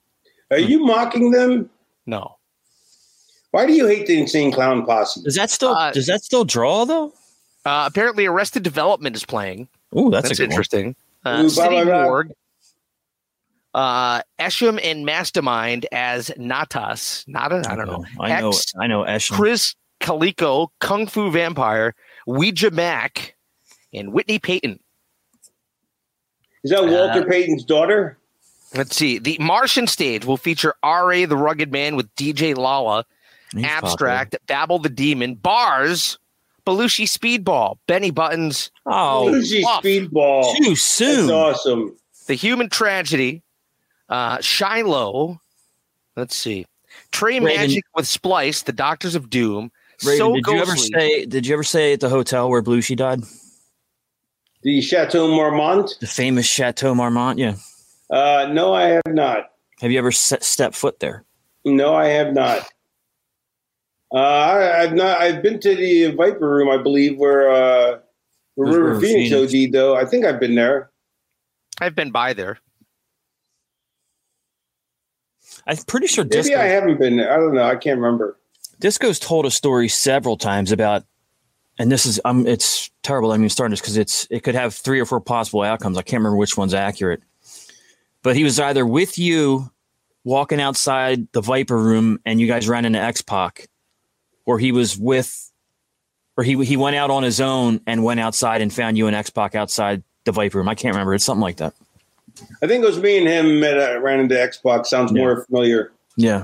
Are you mocking them? No. Why do you hate the Insane Clown Posse? Does that still Uh, does that still draw though? Uh, apparently, Arrested Development is playing. Ooh, that's a good one. interesting. Uh, Ooh, blah, City blah, blah. Morgue. Uh, Esham and Mastermind as Natas. Nata? I don't know. I know. X, I know. Esham. Chris Calico, Kung Fu Vampire, Ouija Mac, and Whitney Payton. Is that Walter Uh, Payton's daughter? Let's see. The Martian stage will feature R A the Rugged Man with D J Lala, He's Abstract, Babble the Demon, Bars, Belushi Speedball, Benny Buttons. Oh, Lucy Fluff, Speedball. Too soon. That's awesome. The Human Tragedy, uh, Shiloh. Let's see. Trey Raven- Magic with Splice, The Doctors of Doom. Raven, so did you ever Ghostly. say? Did you ever say at the hotel where Belushi died? The Chateau Marmont? The famous Chateau Marmont. Yeah. Uh, no, I have not. Have you ever set, stepped foot there? No, I have not. Uh, I, I've not. I've been to the Viper Room, I believe, where uh, where Where's River River Phoenix, Phoenix? O D. Though I think I've been there. I've been by there. I'm pretty sure Maybe Disco, I haven't been there. I don't know. I can't remember. Disco's told a story several times about, and this is um, it's terrible. I mean, starting this because it's it could have three or four possible outcomes. I can't remember which one's accurate. But he was either with you walking outside the Viper Room and you guys ran into X-Pac, or he was with, or he he went out on his own and went outside and found you and X-Pac outside the Viper Room. I can't remember. It's something like that. I think it was me and him met. Uh, ran into Xbox. Sounds Yeah. more familiar. Yeah.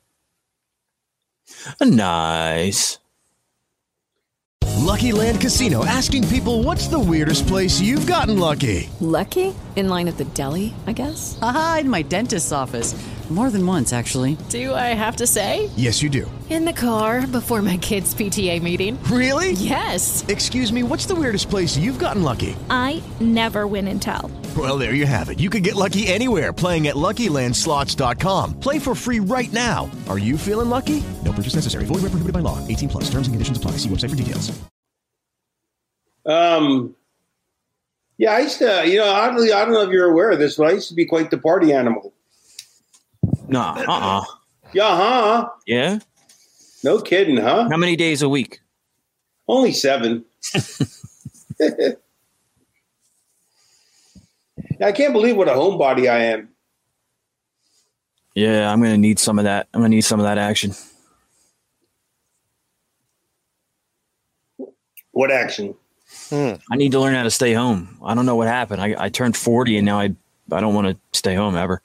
Nice. Lucky Land Casino asking people, what's the weirdest place you've gotten lucky? Lucky? In line at the deli, I guess? Aha, in my dentist's office. More than once, actually. Do I have to say? Yes, you do. In the car before my kids' P T A meeting. Really? Yes. Excuse me, what's the weirdest place you've gotten lucky? I never win and tell. Well, there you have it. You can get lucky anywhere, playing at Lucky Land Slots dot com. Play for free right now. Are you feeling lucky? No purchase necessary. Void where prohibited by law. eighteen plus. Terms and conditions apply. See website for details. Um, yeah, I used to. You know, oddly, I don't know if you're aware of this, but I used to be quite the party animal. No. Uh-uh. Yeah, huh? Yeah? No kidding, huh? How many days a week? Only seven. I can't believe what a homebody I am. Yeah, I'm going to need some of that. I'm going to need some of that action. What action? Hmm. I need to learn how to stay home. I don't know what happened. I, I turned forty and now I I don't want to stay home ever.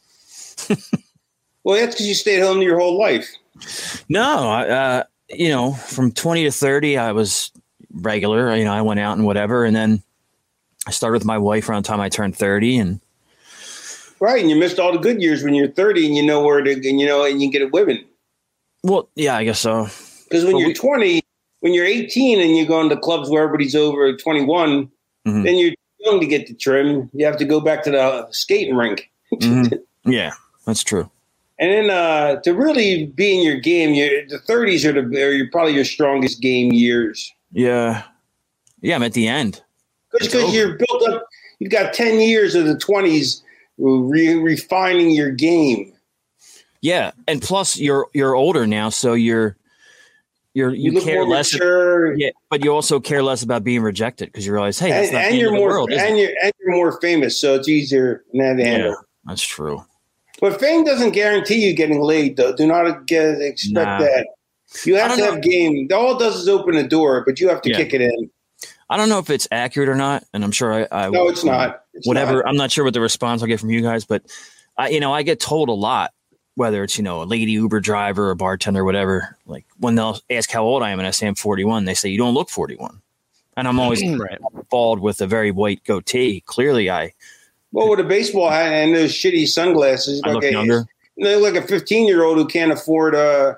Well, that's because you stayed home your whole life. No, I, uh, you know, from twenty to thirty, I was regular. You know, I went out and whatever. And then I started with my wife around the time I turned thirty. And Right, and you missed all the good years when you're thirty, and you know where to, and you know, and you get it women. well, yeah, I guess so. Because when But you're we- twenty, when you're eighteen, and you're going to clubs where everybody's over twenty-one, Mhm. then you're young to get the trim. You have to go back to the skating rink. Mhm. Yeah, that's true. And then uh, to really be in your game, you the thirties are the are your, probably your strongest game years. Yeah. Yeah, I'm at the end. Because you're built up, you've got ten years of the twenties re- refining your game. Yeah, and plus you're you're older now, so you're you're you, You look care more less. mature. Yeah, but you also care less about being rejected because you realize, hey, that's and, not and the end you're of the more world, is and it? you're and you're more famous, so it's easier than to handle. Yeah, that's true. But fame doesn't guarantee you getting laid, though. Do not get expect Nah. that. You have I to don't have game. All it does is open a door, but you have to Yeah. kick it in. I don't know if it's accurate or not, and I'm sure I, I No, it's not. It's whatever. not. I'm not sure what the response I'll get from you guys, but I, you know, I get told a lot, whether it's you know a lady Uber driver or bartender, or whatever. Like when they'll ask how old I am, and I say I'm forty-one, they say you don't look forty-one, and I'm always Right. bald with a very white goatee. Clearly, I Well, with a baseball hat and those shitty sunglasses, I look a, younger. you look like a fifteen-year-old who can't afford. Uh,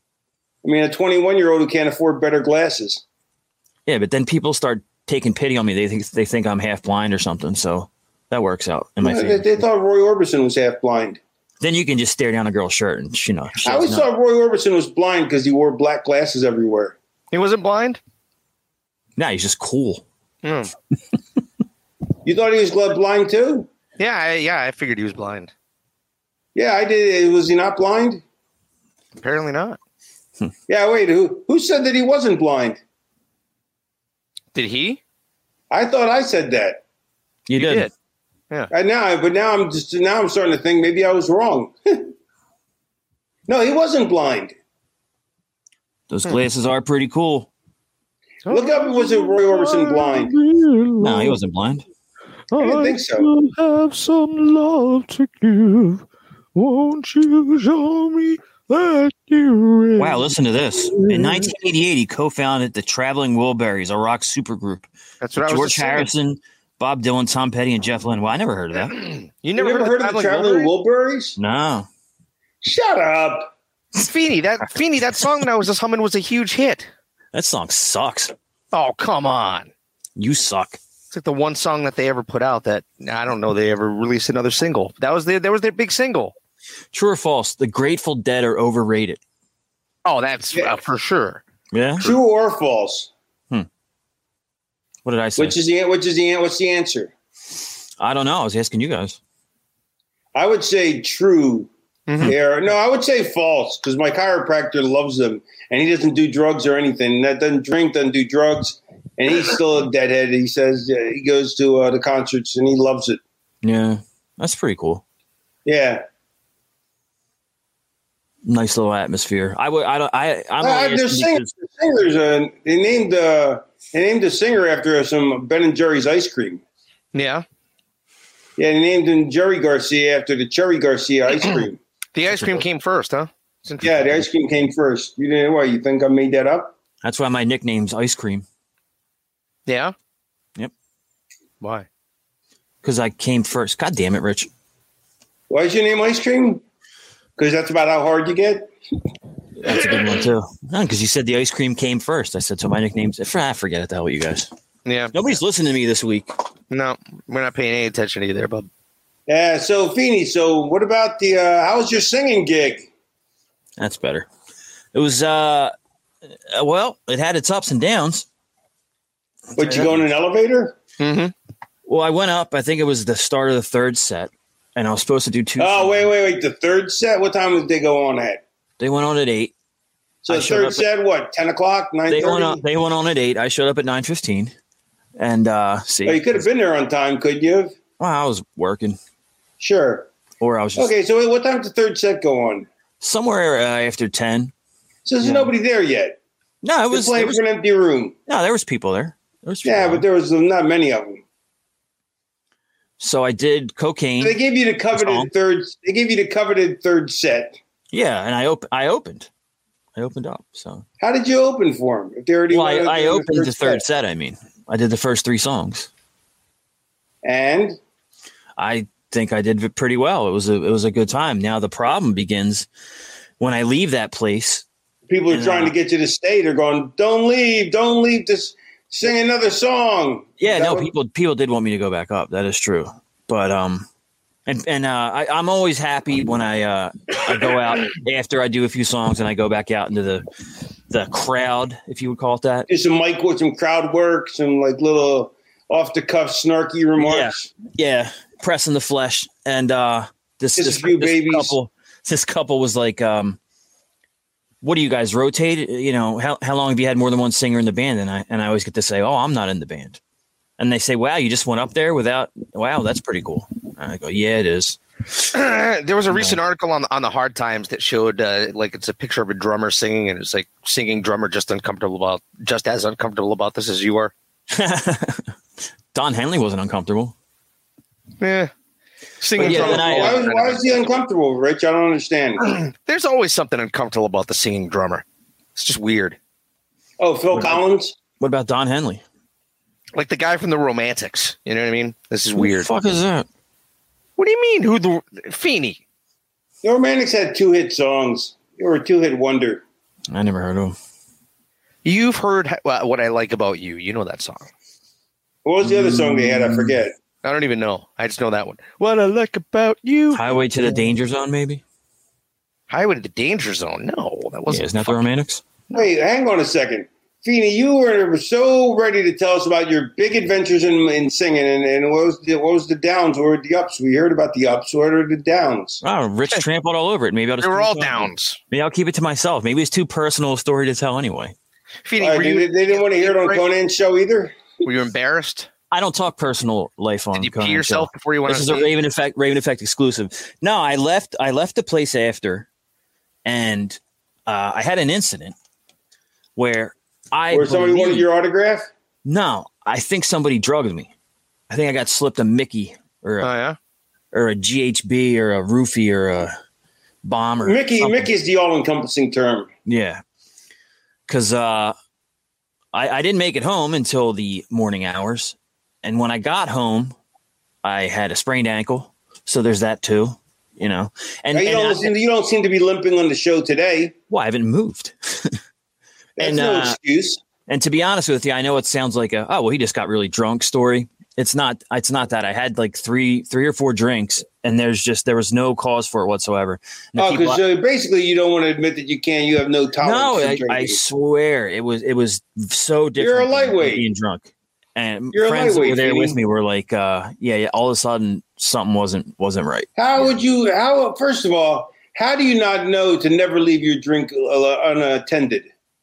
I mean, a twenty-one-year-old who can't afford better glasses. Yeah, but then people start taking pity on me. They think they think I'm half blind or something. So that works out in my They, favor. they thought Roy Orbison was half blind. Then you can just stare down a girl's shirt and you know. she I always doesn't know. thought Roy Orbison was blind because he wore black glasses everywhere. He wasn't blind? No, he's just cool. Hmm. You thought he was blind too? Yeah, I, yeah, I figured he was blind. Yeah, I did. Was he not blind? Apparently not. Yeah, wait. Who who said that he wasn't blind? Did he? I thought I said that. You, You did. did. Yeah. I now, but now I'm just now I'm starting to think maybe I was wrong. No, he wasn't blind. Those glasses are pretty cool. Look up, was it Roy Orbison blind? No, he wasn't blind. I didn't think so. Have some love to give. Won't you show me that you? Wow, listen to this. In nineteen eighty-eight, he co-founded the Traveling Wilburys, a rock supergroup. That's what I was George just saying. Harrison, Bob Dylan, Tom Petty, and Jeff Lynne. Well, I never heard of that. You never, You ever heard of the Traveling Wilburys? No. Shut up. Feeny, that Feeny, that song that I was just humming was a huge hit. That song sucks. Oh, come on. You suck. It's like the one song that they ever put out that I don't know they ever released another single. That was their that was their big single. True or false? The Grateful Dead are overrated. Oh, that's uh, for sure. Yeah. True or false? What did I say? Which is the which is the what's the answer? I don't know. I was asking you guys. I would say true. Mm-hmm. Yeah, no, I would say false because my chiropractor loves them and he doesn't do drugs or anything. That doesn't drink, doesn't do drugs, and he's still a deadhead. He says uh, he goes to uh, the concerts and he loves it. Yeah, that's pretty cool. Yeah, Nice little atmosphere. I would. I don't. I. I'm uh, only there's asking singers. singers uh, they named uh, they named a singer after some Ben and Jerry's ice cream. Yeah. Yeah, they named him Jerry Garcia after the Cherry Garcia ice cream. The ice cream came first, huh? Yeah, the ice cream came first. You didn't. Why? You think I made that up? That's why my nickname's Ice Cream. Yeah. Yep. Why? Because I came first. God damn it, Rich. Why is your name Ice Cream? Because that's about how hard you get. That's a good one too. Because you said the ice cream came first. I said so. My nickname's. I forget it. The hell with you guys. Yeah. Nobody's listening to me this week. No, we're not paying any attention to you there, bub. Yeah. So Feeny, so what about the? Uh, how was your singing gig? That's better. It was. uh Well, it had its ups and downs. Would you go in an elevator? Mm-hmm. Well, I went up. I think it was the start of the third set, and I was supposed to do two. Oh, songs. wait, wait, wait. The third set? What time did they go on at? They went on at eight. So I the showed third up set, what, ten o'clock, nine They went thirty? on. They went on at eight. I showed up at nine fifteen. And uh see, Oh, you could have been there on time, could you have? Well, I was working. Sure. Or I was just Okay, so wait, what time did the third set go on? somewhere uh, after ten. So there's Yeah. nobody there yet. No, it They're was, playing there was for an empty room. no, there was people there. There was people Yeah, there. but there was not many of them. So I did cocaine. They gave you the coveted song. third. They gave you the coveted third set. Yeah, and I op- I opened. I opened up. So How did you open for them? If they already well, I, wanted to I do opened the third set. I mean, I did the first three songs. And I think I did pretty well. It was a it was a good time. Now the problem begins when I leave that place. people are And, trying uh, to get you to stay. They're going, "Don't leave, don't leave. Just sing another song." Yeah, Is that no, what- people people did want me to go back up. That is true. But um, and and uh, I, I'm always happy when I uh I go out after I do a few songs and I go back out into the the crowd, if you would call it that. Do some mic with some crowd work, some like little off the cuff snarky remarks. Yeah, pressing the flesh. And uh, this Just a this, few this babies. couple this couple was like, um, what do you guys rotate? You know, how how long have you had more than one singer in the band? And I and I always get to say, oh, I'm not in the band. And they say, wow, you just went up there without, wow, that's pretty cool. And I go, yeah, it is. There was a recent article on on the Hard Times that showed uh, like it's a picture of a drummer singing, and it's like singing drummer just uncomfortable about just as uncomfortable about this as you are. Don Henley wasn't uncomfortable. Yeah, singing. But yeah, drummer. then I, Why, uh, is, why is he uncomfortable, Rich? I don't understand. There's always something uncomfortable about the singing drummer. It's just weird. Oh, Phil Collins. What about Don Henley? Like the guy from the Romantics. You know what I mean? This is Who weird. the fuck is that? What do you mean? Who the Feeny? The Romantics had two hit songs. They were a two hit wonder. I never heard of him. You've heard uh, What I Like About You. You know that song. What was the other song they had? I forget. I don't even know. I just know that one. What I Like About You. Highway to the Danger Zone, maybe? Highway to the Danger Zone. No, that Yeah, wasn't. isn't that the Romantics? Wait, hang on a second. Feeney, you were so ready to tell us about your big adventures in, in singing, and, and what was the what was the downs? What were the ups? We heard about the ups. What are the downs? Oh, Rich trampled all over it. Maybe I'll just. They were all keep it downs. Maybe I'll keep it to myself. Maybe it's too personal a story to tell anyway. Feeney, Uh, were they, you, they didn't want to hear it on Conan's show either. were you embarrassed? I don't talk personal life on. Did you Conan's pee yourself show. before you went This on is a stage? Raven Effect Raven Effect exclusive. No, I left. I left the place after, and uh, I had an incident where I. Or somebody believe- wanted your autograph? No, I think somebody drugged me. I think I got slipped a Mickey or a, Oh, yeah? or a G H B or a roofie or a bomb or Mickey, something. Mickey is the all-encompassing term. Yeah, because uh, I, I didn't make it home until the morning hours, and when I got home, I had a sprained ankle. So there's that too, you know. And, Now, you, and don't I- seem, you don't seem to be limping on the show today. well, I haven't moved. That's and, no uh, excuse. And to be honest with you, I know it sounds like a oh well he just got really drunk story. It's not. It's not that. I had like three, three or four drinks, and there's just there was no cause for it whatsoever. And the Oh, people- because uh, basically you don't want to admit that you can. You have no tolerance. no, for I, drinking. I swear it was it was so different. You're a than lightweight. being drunk, and You're a friends that were lightweight, there Vinny. with me were like, uh, yeah, yeah. All of a sudden, something wasn't wasn't right. How would you? How first of all, how do you not know to never leave your drink uh, unattended,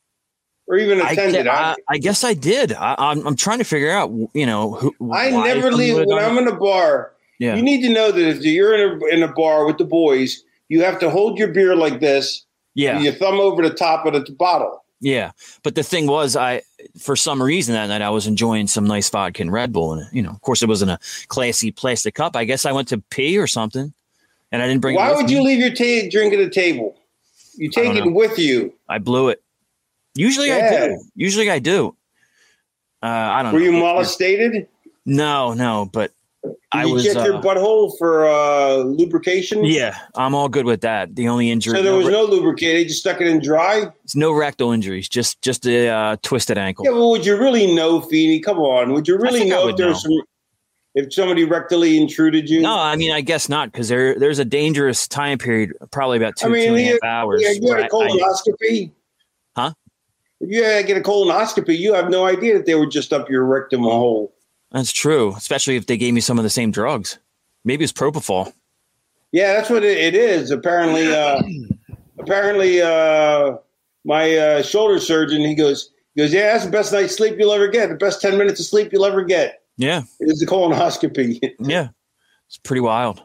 or even I, attended? gue- I, I guess I did. I, I'm I'm trying to figure out, you know, who. I why never someone leave would when have I'm done in a bar. Yeah. You need to know that if you're in a, in a bar with the boys, you have to hold your beer like this. Yeah. With your thumb over the top of the bottle. Yeah, but the thing was, I for some reason that night I was enjoying some nice vodka and Red Bull, and you know, of course, it was in a classy plastic cup. I guess I went to pee or something, and I didn't bring. Why it with would me. you leave your ta- drink at the table? You take don't it know. with you. I blew it. Usually I Yeah. do. Usually I do. Uh, I don't. Were know. you molestated? No, no, but Did I you was. check your uh, butthole for uh, lubrication? yeah, I'm all good with that. The only injury. So there was re- no lubricate. They just stuck it in dry. no rectal injuries. Just just a uh, twisted ankle. Yeah, well, would you really know, Feeney? Come on. Would you really think I know would if there know. was some, if somebody rectally intruded you? No, I mean I guess not because there there's a dangerous time period, probably about two I mean, two and a you, half hours. yeah, you where had a I- I- colonoscopy. Huh? If you had to get a colonoscopy, you have no idea that they were just up your rectum hole. That's true, especially if they gave me some of the same drugs. Maybe it's propofol. Yeah, that's what it, it is. Apparently, uh, apparently, uh, my uh, shoulder surgeon, he goes, he goes, yeah, that's the best night's sleep you'll ever get. The best ten minutes of sleep you'll ever get. Yeah, It is a colonoscopy. yeah, it's pretty wild.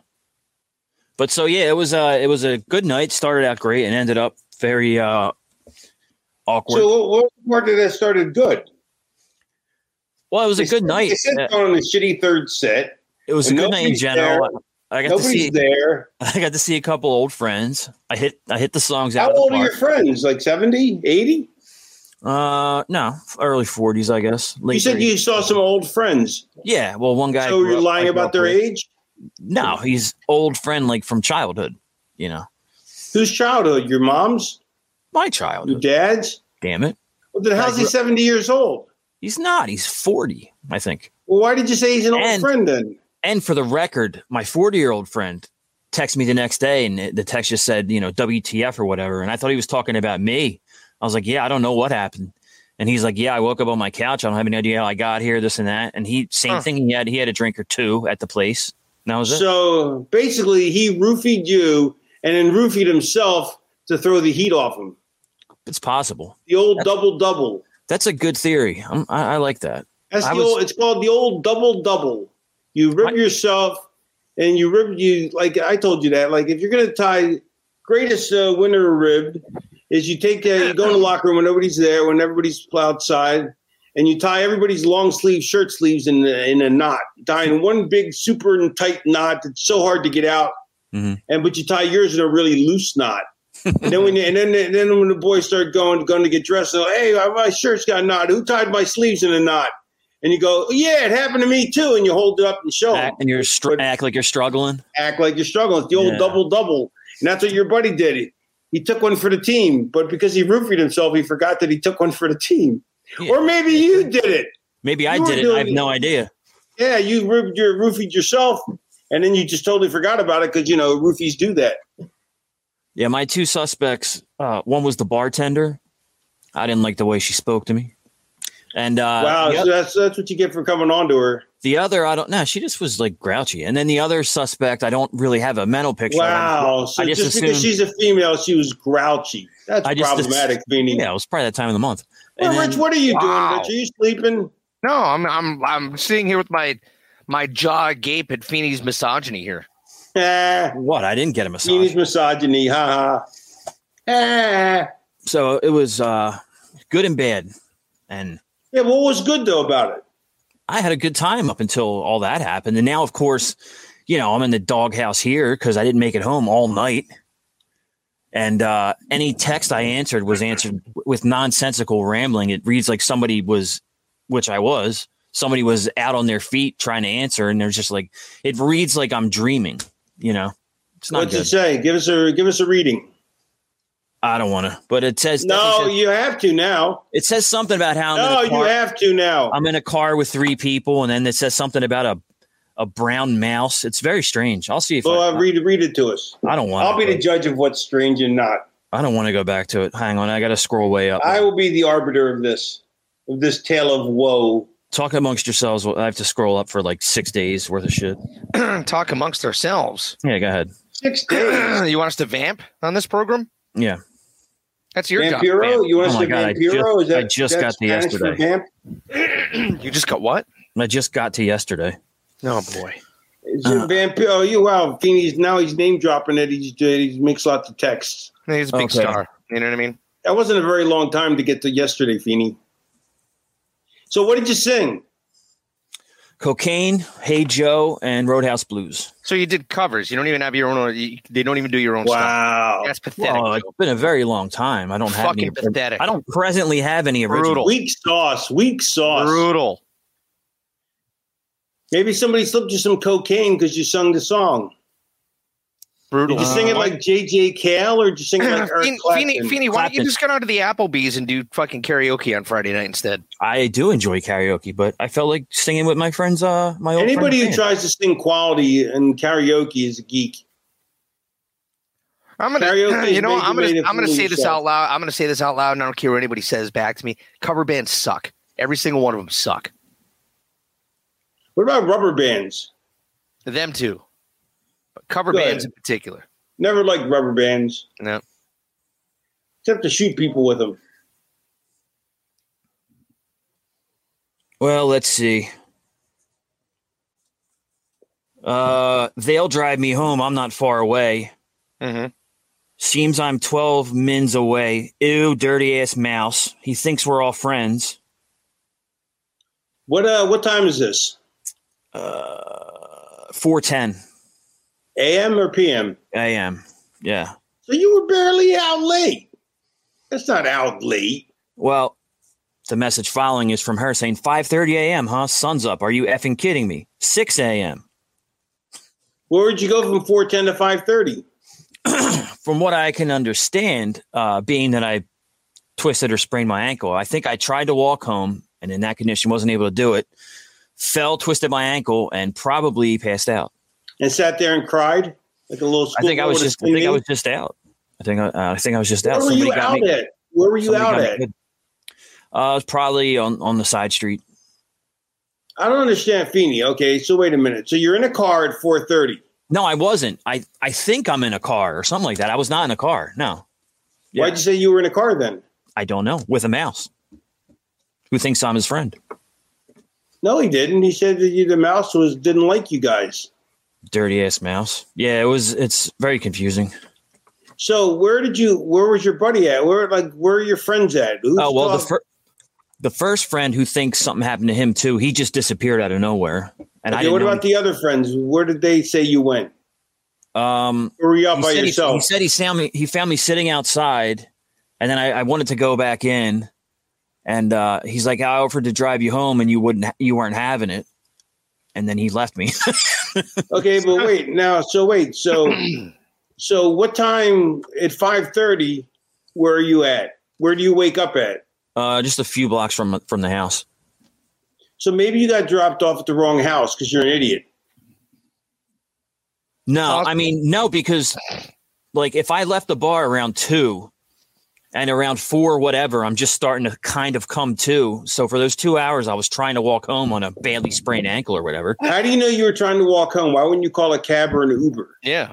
But so yeah, it was uh, it was a good night. Started out great and ended up very uh, awkward. So, what, what part did that started good? well, it was a They good said- night. They said Uh, on the shitty third set. It was a and good night in nobody's general. there. I got Nobody's to see. there. I got to see a couple old friends. I hit I hit the songs out. How of the old are park. your friends? Like seventy, eighty? Uh, no, early forties, I guess. Late You said you saw some old friends. Yeah, well, one guy. So grew you're up- lying I grew about up their with. age? No, he's old friend, like from childhood. You know, Whose childhood? Your mom's? my childhood. Your dad's? Damn it. Well, then how's I he grew- seventy years old? He's not. He's forty, I think. Well, why did you say he's an old And- friend then? And for the record, my forty-year-old friend texted me the next day, and the text just said, you know, W T F or whatever. And I thought he was talking about me. I was like, yeah, I don't know what happened. And he's like, yeah, I woke up on my couch. I don't have any idea how I got here, this and that. And he, same Huh. thing. He had, he had a drink or two at the place. And that was it. So basically, he roofied you and then roofied himself to throw the heat off him. It's possible. The old double double. That's a good theory. I'm, I, I like that. That's I the was- old. It's called the old double double. You rib yourself, and you rib you like I told you that. Like if you're gonna tie, greatest uh, winter rib is you take uh, you go in the locker room when nobody's there, when everybody's outside, and you tie everybody's long sleeve shirt sleeves in in a knot, tie in one big super tight knot that's so hard to get out. Mm-hmm. And but you tie yours in a really loose knot. and then when you, and then and then when the boys start going going to get dressed, they're like, hey, my shirt's got a knot. Who tied my sleeves in a knot? And you go, yeah, it happened to me too. And you hold it up and show them. Act, and you're str- act like you're struggling. Act like you're struggling. It's the old Yeah. double double. And that's what your buddy did. He, he took one for the team, but because he roofied himself, he forgot that he took one for the team. Yeah. Or maybe you did it. Maybe I You were did it. doing I have it. no idea. Yeah, you roofed, you roofied yourself, and then you just totally forgot about it because, you know, roofies do that. Yeah, my two suspects, uh, one was the bartender. I didn't like the way she spoke to me. And uh, wow, the, so that's that's what you get for coming on to her. the other, I don't know. She just was like grouchy. And then the other suspect, I don't really have a mental picture. Wow, of. so I just, just because she's a female, she was grouchy. That's I just, problematic, Beanie. Yeah, it was probably that time of the month. Well, And Rich, then- what are you Wow. doing, Rich? Are you sleeping? No, I'm I'm I'm sitting here with my my jaw agape at Feeney's misogyny here. Ah, What? I didn't get a massage. Beanie's misogyny, haha. Ah. So it was uh, good and bad. And Yeah, what was good though about it? I had a good time up until all that happened. And now, of course, you know, I'm in the doghouse here because I didn't make it home all night. And uh, any text I answered was answered with nonsensical rambling. It reads like somebody was, which I was, somebody was out on their feet trying to answer. And there's just like, it reads like I'm dreaming, you know, it's not What's good. it say? Give us a give us a reading. I don't want to, but it says, No, says- you have to now. it says something about how I'm No, in a you car. have to now. I'm in a car with three people. And then it says something about a, a brown mouse. It's very strange. I'll see if Well, I, uh, read it. Read it to us. I don't want I'll be to. the judge of what's strange and not. I don't want to go back to it. Hang on. I got to scroll way up. I will be the arbiter of this, of this tale of woe. Talk amongst yourselves. I have to scroll up for like six days worth of shit. Talk amongst ourselves. Yeah, go ahead. Six days. You want us to vamp on this program? Yeah. That's your job. Vampiro? vamp. You want Oh us my to God, I Vampiro? just- Is that, I just that's got to Spanish for yesterday. vamp? You just got what? I just got to yesterday. Oh boy. Is it Vampiro? Oh, you wow. Feeney's now he's name dropping it. He's he makes lots of texts. He's a big Okay. star. You know what I mean? That wasn't a very long time to get to yesterday, Feeney. So what did you sing? Cocaine, Hey Joe, and Roadhouse Blues. So you did covers. You don't even have your own. You, they don't even do your own stuff. Wow. That's pathetic. Well, it's been a very long time. I don't have Fucking any. pathetic. I don't presently have any original. Brutal. Weak sauce. Weak sauce. Brutal. Maybe somebody slipped you some cocaine because you sung the song. Brutal. Did you sing it like J J Cale or did you sing it like Eric Feeney, Clapton? Feeney, Feeney, why don't you Clapton. just go down to the Applebee's and do fucking karaoke on Friday night instead? I do enjoy karaoke, but I felt like singing with my friends. Uh, my old Anybody who friends band. tries to sing quality in karaoke is a geek. I'm gonna, Karaoke you know, is I'm made gonna, to I'm gonna fool say this yourself. out loud. I'm gonna say this out loud, and I don't care what anybody says back to me. Cover bands suck. Every single one of them suck. What about rubber bands? Them too, but cover Good. bands in particular. Never liked rubber bands, No. except to shoot people with them. Well, let's see. Uh, they'll drive me home. I'm not far away. Mm-hmm. Seems I'm twelve mins away. Ew, dirty ass mouse. He thinks we're all friends. What uh? What time is this? Uh, four ten A M or P M? A M. Yeah. So you were barely out late. That's not out late. Well, the message following is from her saying five thirty A M, huh? Sun's up. Are you effing kidding me? six A M. Where'd you go from four ten to five thirty? From what I can understand, uh, being that I twisted or sprained my ankle, I think I tried to walk home and in that condition wasn't able to do it. Fell, twisted my ankle, and probably passed out. And sat there and cried like a little. I think I was schoolboy just. I with a think I sting was just out. I think. I, uh, I think I was just knee? out. Where were you got out me- at? Where were you somebody out got me at? good. Uh, I was probably on, on the side street. I don't understand, Feeney. Okay, so wait a minute. So you're in a car at four thirty. No, I wasn't. I, I think I'm in a car or something like that. I was not in a car. No. Yeah. Why'd you say you were in a car then? I don't know. With a mouse. Who thinks I'm his friend? No, he didn't. He said that you, the mouse was didn't like you guys. Dirty ass mouse. Yeah, it was. It's very confusing. So where did you? Where was your buddy at? Where like where are your friends at? Who's Oh well, the talk- fir- the first friend who thinks something happened to him too. He just disappeared out of nowhere. And I Okay, didn't what know about the other friends? Where did they say you went? Um, or were you out he by said yourself? He, he said he found me. He found me sitting outside, and then I, I wanted to go back in, and uh, he's like, "I offered to drive you home, and you wouldn't. Ha- you weren't having it." And then he left me. Okay, but wait now. So wait. So so what time at five thirty? Where are you at? Where do you wake up at? uh, just a few blocks from from the house. So maybe you got dropped off at the wrong house because you're an idiot. No, I mean no, because like if I left the bar around two, And around four, whatever, I'm just starting to kind of come to. So for those two hours, I was trying to walk home on a badly sprained ankle or whatever. How do you know you were trying to walk home? Why wouldn't you call a cab or an Uber? Yeah.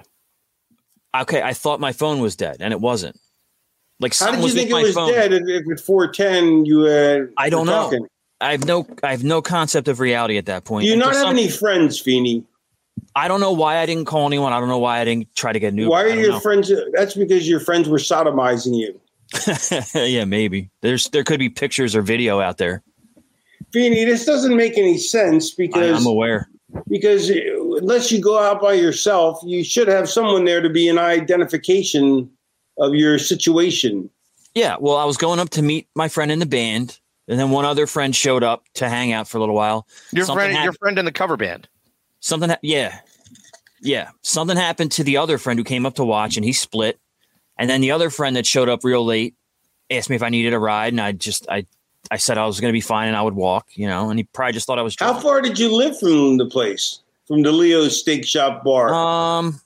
Okay, I thought my phone was dead, and it wasn't. Like, how did you was think it my was phone. dead if, if at four ten you had? I don't were know. talking? I have no, I have no concept of reality at that point. Do you And not for have some- any friends, Feeney? I don't know why I didn't call anyone. I don't know why I didn't try to get new. Why are your friends? That's because your friends were sodomizing you. Yeah, maybe there's there could be pictures or video out there. Feeney, this doesn't make any sense because I, I'm aware. Because unless you go out by yourself, you should have someone there to be an identification of your situation. Yeah, well, I was going up to meet my friend in the band, and then one other friend showed up to hang out for a little while. Your Something friend, your happened- friend in the cover band. Something, ha- yeah, yeah. Something happened to the other friend who came up to watch, and he split. And then the other friend that showed up real late asked me if I needed a ride, and I just, I, I said I was going to be fine and I would walk, you know. And he probably just thought I was. How drunk. far did you live from the place, from the Leo's Steak Shop bar? Um,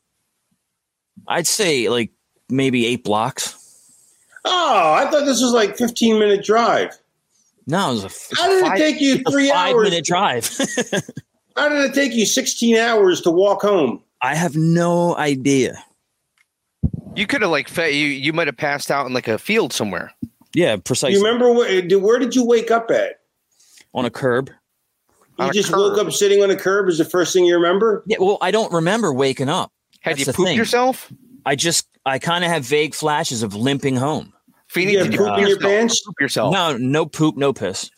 I'd say like maybe eight blocks. Oh, I thought this was like fifteen minute drive. No, it was a. It's How a did five, it take you it's a three five hours? minute drive. How did it take you sixteen hours to walk home? I have no idea. You could have like fe- you you might have passed out in like a field somewhere. Yeah, precisely. You remember where, where did you wake up at? On a curb. You On a just curb. woke up sitting on a curb is the first thing you remember? Yeah, well, I don't remember waking up. Had That's you the pooped thing. yourself? I just, I kind of have vague flashes of limping home. Feeney, You did had you poop poop in your yourself? pants? Poop yourself? No, no poop, no piss.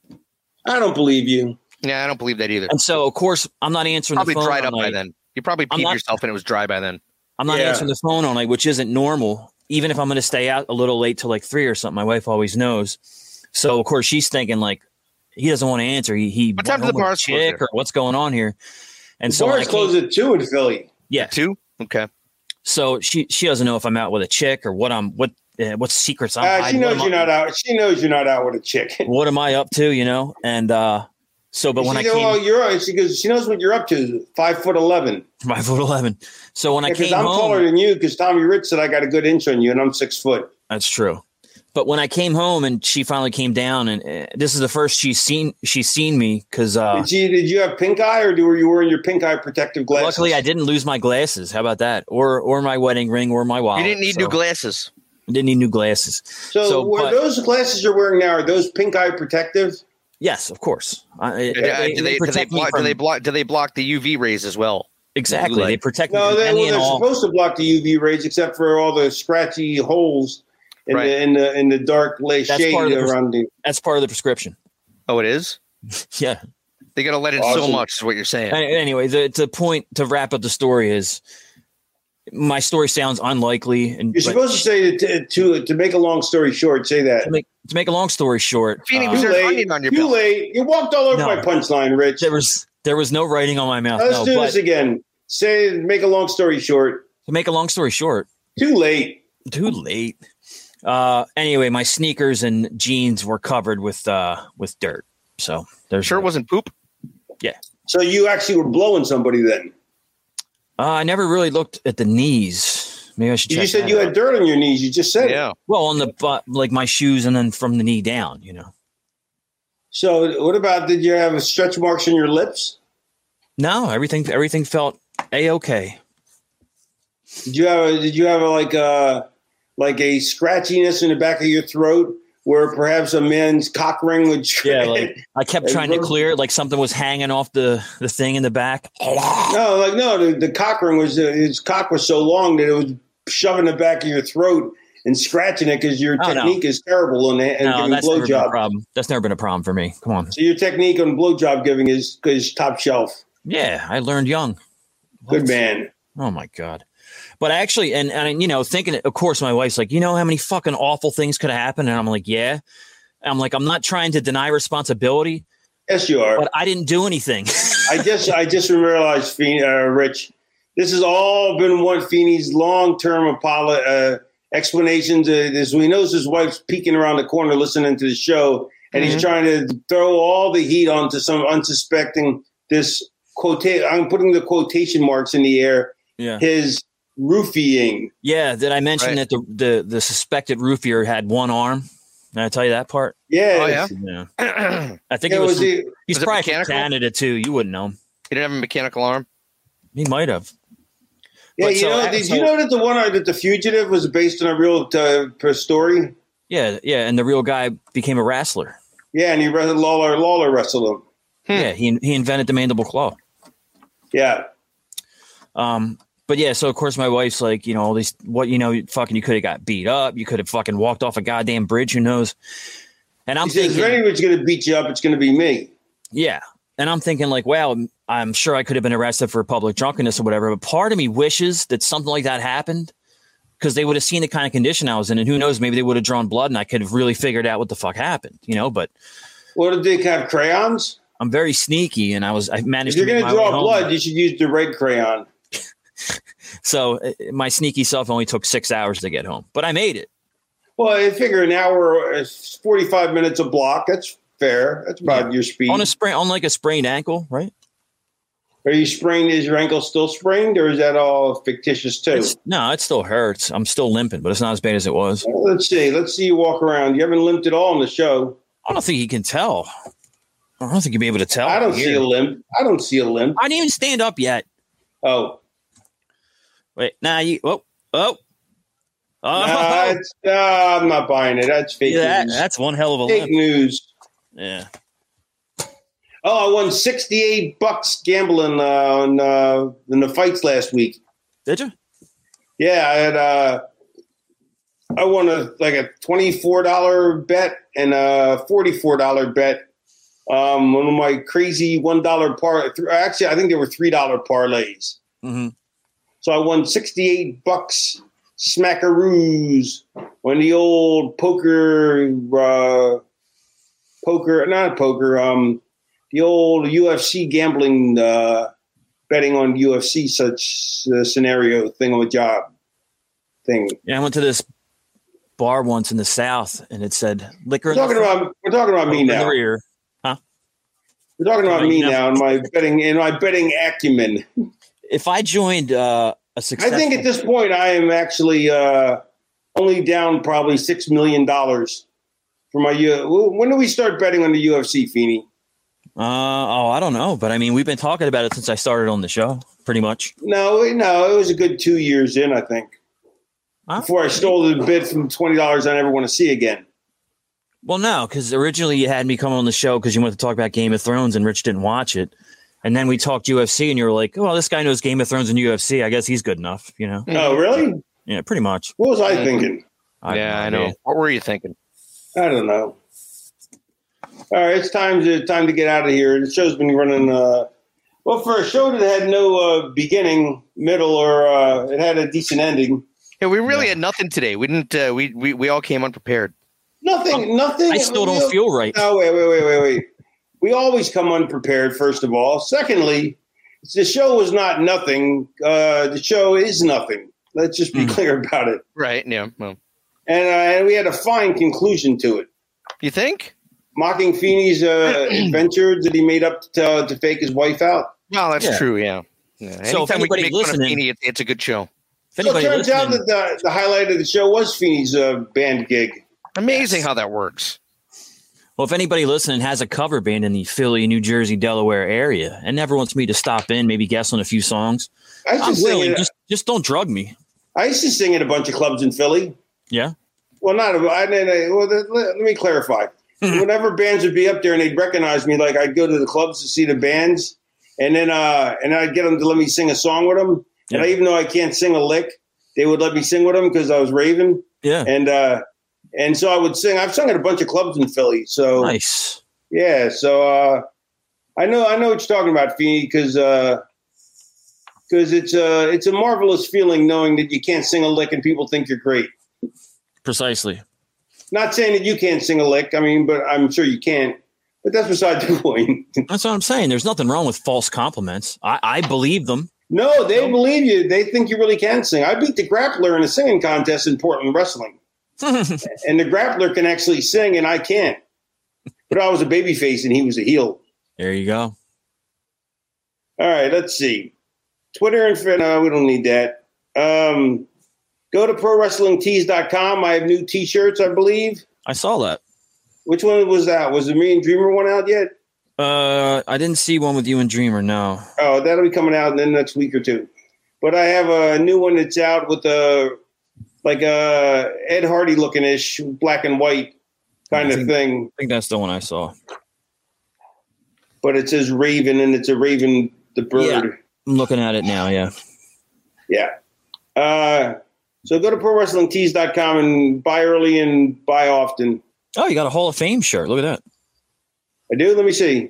I don't believe you. Yeah, I don't believe that either. And so, of course, I'm not answering Probably the phone. dried all up by night. then. You probably I'm peed not- yourself and it was dry by then. I'm not Yeah. answering the phone all night, which isn't normal. Even if I'm going to stay out a little late till like three or something, my wife always knows. So, of course, she's thinking like, he doesn't want to answer. He, he What time went do the home with a bars close chick there? or what's going on here? And The so, when I bars came- close at two in Philly. yeah. Two? Okay. So she she doesn't know if I'm out with a chick or what I'm what uh, what secrets I'm Uh, hiding. she knows What am you're I- not out. She knows you're not out with a chick. What am I up to? You know, and uh, so but when she I know, came, well, you're on. She goes. She knows what you're up to. Five foot eleven. five foot eleven. So when I Because came I'm home, taller than you. Because Tommy Rich said I got a good inch on you, and I'm six foot. that's true. But when I came home and she finally came down, and uh, this is the first she's seen she's seen me because uh, Did you did you have pink eye, or were you wearing your pink eye protective glasses? luckily I didn't lose my glasses. How about that? Or or my wedding ring or my wallet. You didn't need So new glasses. I didn't need new glasses. So, So, were but- those glasses you're wearing now? Are those pink eye protective? Yes, of course. I, Uh, they, do, they, do, they protect me block, do from they block? Do they block the U V rays as well? exactly. Blue They light. protect me No, from they, any well, and they're all. supposed to block the U V rays, except for all the scratchy holes in Right. the in the in the dark lace That's shade part of the pres- around the. That's part of the prescription. Oh, it is. Yeah. They got to let in so Awesome. much. Is what you're saying? Any- Anyway, the, the point to wrap up the story is my story sounds unlikely. And You're but supposed to say to, to to make a long story short. Say that. to make, to make a long story short, Feeney, uh, was Too there an late. onion on your Too belt? late. You walked all over No. my punchline, Rich. there was there was no writing on my mouth. Let's no, do but this again. Say make a long story short. to make a long story short, Too late. too late. Uh, anyway, my sneakers and jeans were covered with uh, with dirt. So there's Sure, it wasn't poop. yeah. So you actually were blowing somebody then. Uh, I never really looked at the knees. Maybe I should. You check said that you out. had dirt on your knees. You just said Yeah. it. well on the butt, like my shoes, and then from the knee down. You know. So what about, did you have stretch marks on your lips? No, everything everything felt a okay. Did you have a, did you have a, like a like a scratchiness in the back of your throat where perhaps a man's cock ring would? Yeah, like I kept And trying to rub- clear it, like something was hanging off the, the thing in the back. No, like no, the, the cock ring was uh, his cock was so long that it was shoving the back of your throat and scratching it because your Oh, no. technique is terrible in and No, giving that's never been a blowjob. problem. That's never been a problem for me. Come on. So your technique on blowjob giving is is top shelf. Yeah, I learned young. Good man. Oh my god. But actually, and and you know, thinking, of course, my wife's like, you know, how many fucking awful things could have happened, and I'm like, yeah. And I'm like, I'm not trying to deny responsibility. Yes, you are. But I didn't do anything. I just I just realized, Feeney, uh, Rich, this has all been one Feeney's long term apolo- uh, explanations. Uh, this, he knows his wife's peeking around the corner listening to the show, and Mhm. he's trying to throw all the heat onto some unsuspecting. This quote, I'm putting the quotation marks in the air. Yeah. His roofying. Yeah, did I mention Right. that the, the the suspected roofier had one arm? Did I tell you that part? Yeah. Oh, yeah? Yeah. I think Yeah, it was. was from- he- he's was it probably from mechanical? Canada too. You wouldn't know him. He didn't have a mechanical arm. He might have. Yeah, But you so- know, did so- you know that the one uh, that the fugitive was based on a real uh, story? Yeah, yeah, and the real guy became a wrestler. Yeah, and he wrestled Lawler. Lawler wrestled him. Yeah, he he invented the mandible claw. Yeah. Um, but yeah, so of course my wife's like, you know, all these what you know, fucking, you could have got beat up, you could have fucking walked off a goddamn bridge, who knows? And I'm He says, thinking, if anyone's going to beat you up, it's going to be me. yeah, and I'm thinking like, well, I'm sure I could have been arrested for public drunkenness or whatever, but part of me wishes that something like that happened because they would have seen the kind of condition I was in, and who knows, maybe they would have drawn blood, and I could have really figured out what the fuck happened, you know. But What did they have, crayons? I'm very sneaky, and I was I If managed you're to going make to my way draw home. blood, you should use the red crayon. So uh, my sneaky self only took six hours to get home, but I made it. Well, I figure an hour, is forty-five minutes a block. That's fair. That's about your speed. On a sprain, on like a sprained ankle, right? Are you sprained? Is your ankle still sprained, or is that all fictitious too? It's, no, it still hurts. I'm still limping, but it's not as bad as it was. Well, let's see. Let's see you walk around. You haven't limped at all on the show. I don't think you can tell. I don't think you'll be able to tell. I don't here. see a limp. I don't see a limp. I didn't even stand up yet. Oh. Wait, now you. Oh, oh. Oh, Nah, it's, uh, I'm not buying it. That's fake yeah, that, news. that's one hell of a fake limp. news. Yeah. Oh, I won sixty-eight bucks gambling uh, on uh, in the fights last week. Did you? Yeah, I had. Uh, I won a like a twenty-four dollar bet and a forty-four dollar bet. Um, one of my crazy one dollar par. Th- actually, I think they were three dollar parlays. Mm-hmm. So I won sixty-eight bucks smackaroos when the old poker, uh, poker, not poker, um, the old U F C gambling, uh, betting on U F C such uh, scenario thingamajob thing. Yeah, I went to this bar once in the South, and it said liquor. We're in the talking front, about we're talking about me open in now. the rear. Huh? We're talking about Right me now. now and my betting and my betting acumen. If I joined uh, a I successful, think at this point I am actually uh, only down probably six million dollars for my. U- when do we start betting on the U F C, Feeney? Uh, oh, I don't know, but I mean, we've been talking about it since I started on the show, pretty much. No, no, it was a good two years in, I think. Huh? Before I stole the bid from twenty dollars I never want to see again. Well, no, because originally you had me come on the show because you wanted to talk about Game of Thrones, and Rich didn't watch it. And then we talked U F C, and you were like, "Oh, well, this guy knows Game of Thrones and U F C. I guess he's good enough," you know? Oh, really? Yeah, pretty much. What was I thinking? I yeah, I have no know. idea. What were you thinking? I don't know. All right, it's time to time to get out of here. The show's been running. Uh, well, for a show that had no uh, beginning, middle, or uh, it had a decent ending. Yeah, we really had nothing today. We didn't. Uh, we we we all came unprepared. Nothing. Nothing. I still don't feel right. No, wait, wait, wait, wait, wait. We always come unprepared. First of all. Secondly, the show was not nothing. Uh, the show is nothing. Let's just be Mm. clear about it. Right? Yeah. Well, And, uh, and we had a fine conclusion to it. you think? Mocking Feeney's uh, adventure that he made up to, to fake his wife out. Well, that's Yeah. true. Yeah. yeah. So if Anytime we can anybody make fun of listening- Feeney, it, it's a good show. If So it anybody turns out listening- that the, the highlight of the show was Feeney's uh, band gig. Amazing how that works. Well, if anybody listening has a cover band in the Philly, New Jersey, Delaware area and never wants me to stop in, maybe guess on a few songs, I used, to I'm sing willing. it, Just, just don't drug me. I used to sing at a bunch of clubs in Philly. Yeah. Well, not. I, I, well, let, let me clarify. Whenever bands would be up there and they'd recognize me, like I'd go to the clubs to see the bands, and then uh, and I'd get them to let me sing a song with them. Yeah. And I, even though I can't sing a lick, they would let me sing with them because I was raving. Yeah. And uh, and so I would sing. I've sung at a bunch of clubs in Philly. So Nice. yeah. So uh, I know I know what you're talking about, Feeney, because because it's uh, it's a marvelous feeling knowing that you can't sing a lick and people think you're great. Precisely. Not saying that you can't sing a lick. I mean, but I'm sure you can. But that's beside the point. That's what I'm saying. There's nothing wrong with false compliments. I, I believe them. No, they believe you. They think you really can sing. I beat the grappler in a singing contest in Portland Wrestling. And the grappler can actually sing, and I can't. But I was a babyface, and he was a heel. There you go. All right, let's see. Twitter and Fin- no, we don't need that. Um, go to pro wrestling tees dot com. I have new T-shirts, I believe. I saw that. Which one was that? Was the Me and Dreamer one out yet? Uh, I didn't see one with you and Dreamer, no. Oh, that'll be coming out in the next week or two. But I have a new one that's out with a like a Ed Hardy looking ish, black and white kind I think, of thing. I think that's the one I saw. But it says Raven, and it's a Raven, the bird. Yeah, I'm looking at it now. Yeah. Yeah. Uh, so go to pro wrestling tees dot com and buy early and buy often. Oh, you got a Hall of Fame shirt. Look at that. I do. Let me see.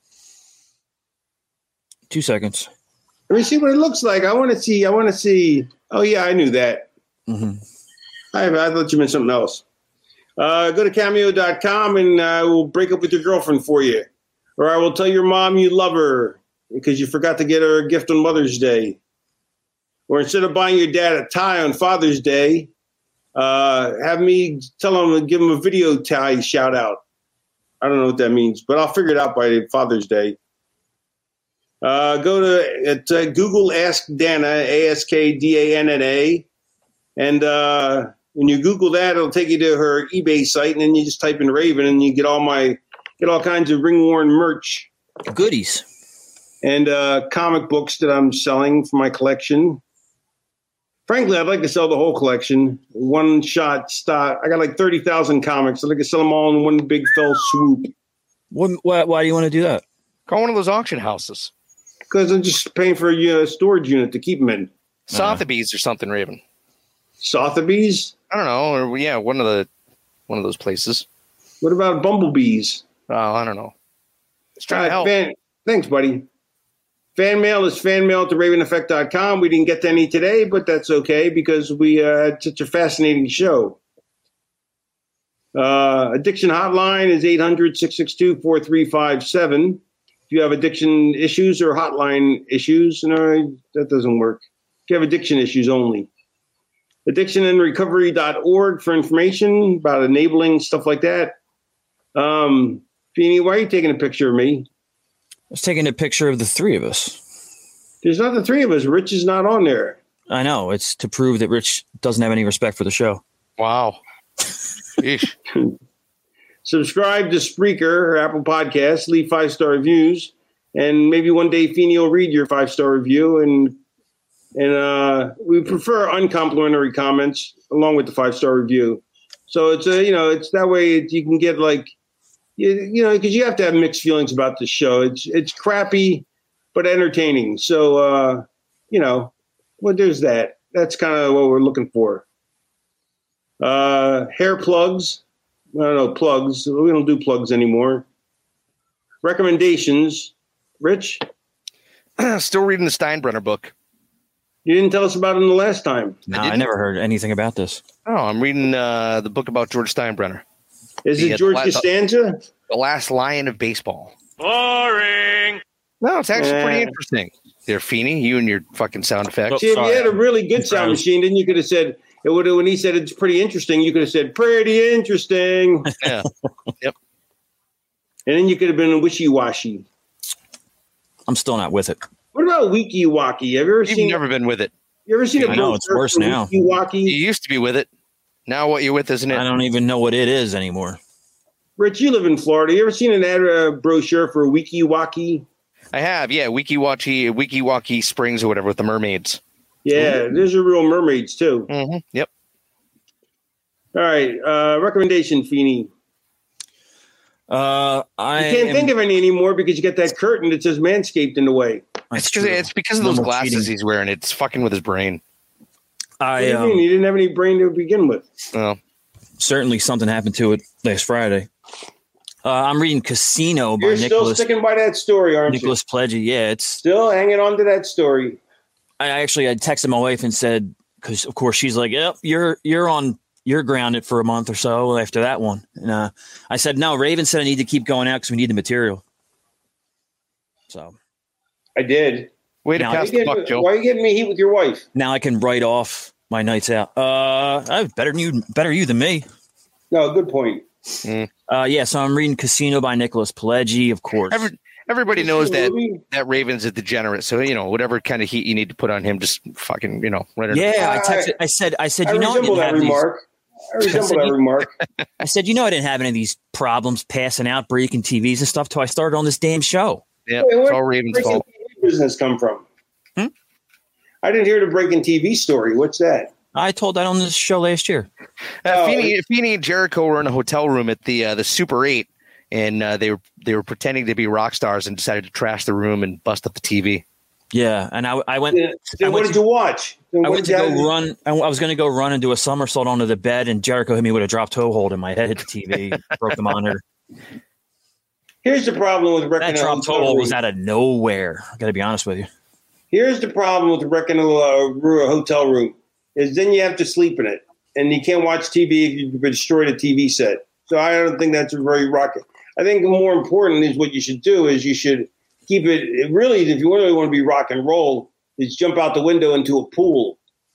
Two seconds. Let me see what it looks like. I want to see. I want to see. Oh yeah, I knew that. Mm-hmm. I, I thought you meant something else. Uh, go to cameo dot com and I will break up with your girlfriend for you. Or I will tell your mom you love her because you forgot to get her a gift on Mother's Day. Or instead of buying your dad a tie on Father's Day, uh, have me tell him to give him a video tie shout out. I don't know what that means, but I'll figure it out by Father's Day. Uh, go to at, uh, Google Ask Dana, A S K D A N N A. And uh, when you Google that, it'll take you to her eBay site, and then you just type in Raven, and you get all my get all kinds of ring worn merch, goodies, and uh, comic books that I'm selling for my collection. Frankly, I'd like to sell the whole collection, one shot stock. I got like thirty thousand comics. I'd like to sell them all in one big fell swoop. What, why, why do you want to do that? Call one of those auction houses. Because I'm just paying for a uh, storage unit to keep them in. Sotheby's or something, Raven. Sotheby's? I don't know. Or yeah, one of the one of those places. What about bumblebees? Oh, I don't know. Let's try uh, to help. Fan, thanks, buddy. Fan mail is fan mail at raven effect dot com. We didn't get to any today, but that's okay because we uh, had such a fascinating show. Uh, addiction hotline is eight hundred, six six two, four three five seven. If you have addiction issues or hotline issues, no, that doesn't work. If you have addiction issues only. addiction and recovery dot org for information about enabling stuff like that. Um, Feeny, why are you taking a picture of me? I was taking a picture of the three of us. There's not the three of us. Rich is not on there. I know. It's to prove that Rich doesn't have any respect for the show. Wow. Subscribe to Spreaker or Apple Podcasts. Leave five-star reviews. And maybe one day Feeny will read your five-star review. And and uh, we prefer uncomplimentary comments along with the five-star review. So it's a, you know, it's that way you can get like, you, you know, because you have to have mixed feelings about the show. It's it's crappy, but entertaining. So, uh, you know, well, there's that. That's kind of what we're looking for. Uh, hair plugs. I don't know, plugs. We don't do plugs anymore. Recommendations. Rich? Still reading the Steinbrenner book. You didn't tell us about him the last time. No, I, I never heard anything about this. Oh, I'm reading uh, the book about George Steinbrenner. Is the, it George the, Costanza? The Last Lion of Baseball. Boring. No, it's actually Uh, pretty interesting. There, Feeny, you and your fucking sound effects. See, if you had a really good sound machine, then you could have said, it would have, when he said it's pretty interesting, you could have said, pretty interesting. Yeah. Yep. And then you could have been wishy-washy. I'm still not with it. What about Wiki-Waki? Have you ever You've seen never been with it. You ever seen a I know, it's worse now. Wiki-Waki? You used to be with it. Now what you're with, isn't it? I don't even know what it is anymore. Rich, you live in Florida. You ever seen an ad uh, brochure for Wiki-Waki? I have, yeah. Wiki-Waki, Wiki-Waki Springs or whatever with the mermaids. Yeah, Ooh. there's a real mermaids too. Mm-hmm. Yep. All right, uh, recommendation, Feeny. Uh, I You can't am, think of any anymore because you got that curtain that says Manscaped in the way. It's because it's because of those No more glasses cheating. he's wearing. It's fucking with his brain. What I do you um, mean? He didn't have any brain to begin with. Oh. certainly something happened to it last Friday. Uh, I'm reading Casino by You're still Nicholas sticking by that story, aren't Nicholas Pledgy. Yeah, it's Still hanging on to that story. I actually I texted my wife and said, because of course she's like, "Yep, you're you're on you're grounded for a month or so after that one." And uh, I said, "No, Raven said I need to keep going out because we need the material." So I did. Way to Now- pass the buck, Joe. Why are you getting me heat with your wife? now I can write off my nights out. Uh, I better than you, better you than me. No, good point. Mm. Uh, yeah, so I'm reading Casino by Nicholas Pledgy, of course. Ever Everybody knows that that Raven's a degenerate. So you know, whatever kind of heat you need to put on him, just fucking, you know, let it. Yeah, I texted. I said. I said. I You know, I resemble didn't that have remark. I these. I resemble said, that you- remark. I said, you know, I didn't have any of these problems passing out, breaking T Vs and stuff till I started on this damn show. Yeah, Wait, it's where all did Raven's breaking fault. T V business come from? Hmm? I didn't hear the breaking T V story. What's that? I told that on this show last year. Uh, Feeney, Feeney and Jericho were in a hotel room at the uh, the Super eight, and uh, they were they were pretending to be rock stars and decided to trash the room and bust up the T V. Yeah, and I, I went. Then I what went did to- you watch? Then I what went to did go you- run. I, I was going to go run and do a somersault onto the bed, and Jericho hit me with a drop toe hold, and my head hit the T V, broke the monitor. Here's the problem with wrecking That a drop hotel toe hold room. was out of nowhere. I got to be honest with you. Here's the problem with wrecking a, uh, a hotel room is then you have to sleep in it, and you can't watch T V if you destroy the T V set. So I don't think that's a very rocket. I think more important is what you should do is you should keep it. it really, if you really want to be rock and roll, is jump out the window into a pool.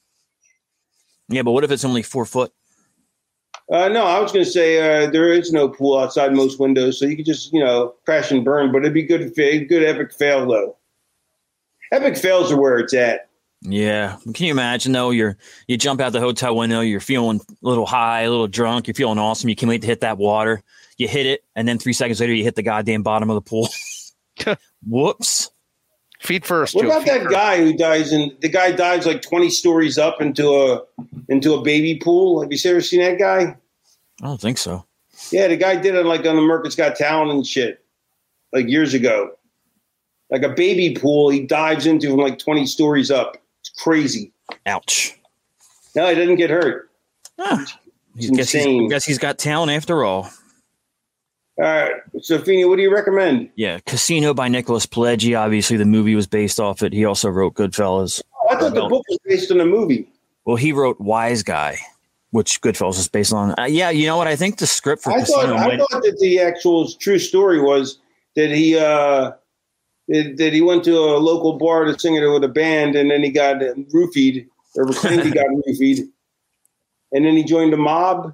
Yeah, but what if it's only four foot? Uh, no, I was going to say uh, there is no pool outside most windows, so you could just you know crash and burn. But it'd be good, good epic fail though. Epic fails are where it's at. Yeah. Can you imagine though? You're you jump out the hotel window, you're feeling a little high, a little drunk, you're feeling awesome. You can't wait to hit that water. You hit it, and then three seconds later, you hit the goddamn bottom of the pool. Whoops. Feet first. What Joe, about feet that first. guy who dies in the guy dives like twenty stories up into a into a baby pool? Have you ever seen that guy? I don't think so. Yeah, the guy did it like on America's Got Talent and shit, like years ago. Like a baby pool, he dives into from like twenty stories up. It's crazy. Ouch. No, he didn't get hurt. Ah, It's I guess he's, insane. I guess he's got talent after all. All right, Sophia, what do you recommend? Yeah, Casino by Nicholas Pileggi. Obviously, the movie was based off it. He also wrote Goodfellas. Oh, I thought the book was based on a movie. Well, he wrote Wise Guy, which Goodfellas is based on. Uh, yeah, you know what? I think the script for I thought Casino I might. thought that the actual true story was that he uh, that, that he went to a local bar to sing it with a band, and then he got roofied, or claimed he got roofied, and then he joined a mob,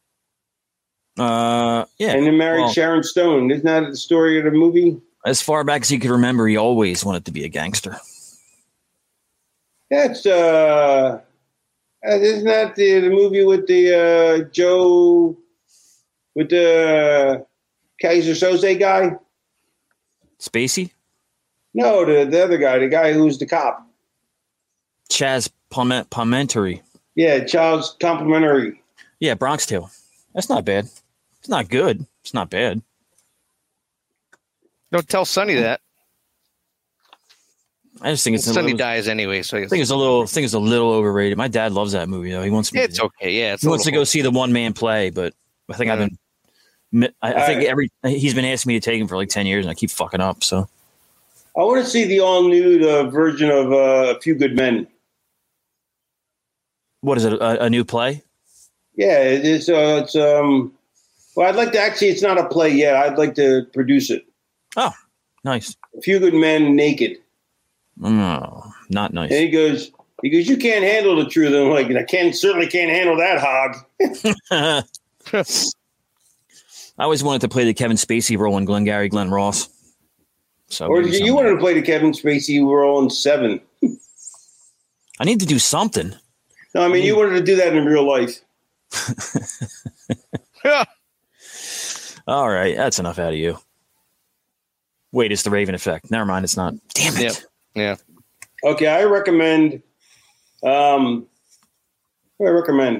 Uh, yeah, and then married well, Sharon Stone. Isn't that the story of the movie? as far back as he could remember, he always wanted to be a gangster. That's uh, uh, isn't that the, the movie with the uh, Joe with the Kaiser Soze guy? Spacey, No, the the other guy, the guy who's the cop. Chaz Palment- Palminteri. Yeah, Charles Complimentary. Yeah, Bronx Tale. That's not bad. It's not good. It's not bad. Don't tell Sonny that. I just think it's a Sonny little, dies anyway, so I I guess think it's a little. I think it's a little overrated. My dad loves that movie though. He wants me. it's okay. Yeah, it's he a wants to little- go see the one man play, but I think I've been. mi- I, I think Alright. every he's been asking me to take him for like ten years, and I keep fucking up. So I want to see the all nude uh, version of uh, A Few Good Men. what is it? A, a new play? Yeah, it is. Uh, it's um. Well, I'd like to actually. It's not a play yet. I'd like to produce it. Oh, nice. A Few Good Men naked. No, not nice. And he goes. He goes. You can't handle the truth. And I'm like, I can't. Certainly can't handle that hog. I always wanted to play the Kevin Spacey role in Glengarry Glen Ross. So Or maybe you, you someday. wanted to play the Kevin Spacey role in Seven. I need to do something. No, I mean you wanted to do that in real life. All right, that's enough out of you. Wait, it's the Raven effect. Never mind, it's not. Damn it. Yeah. Okay, I recommend. Um, what do I recommend?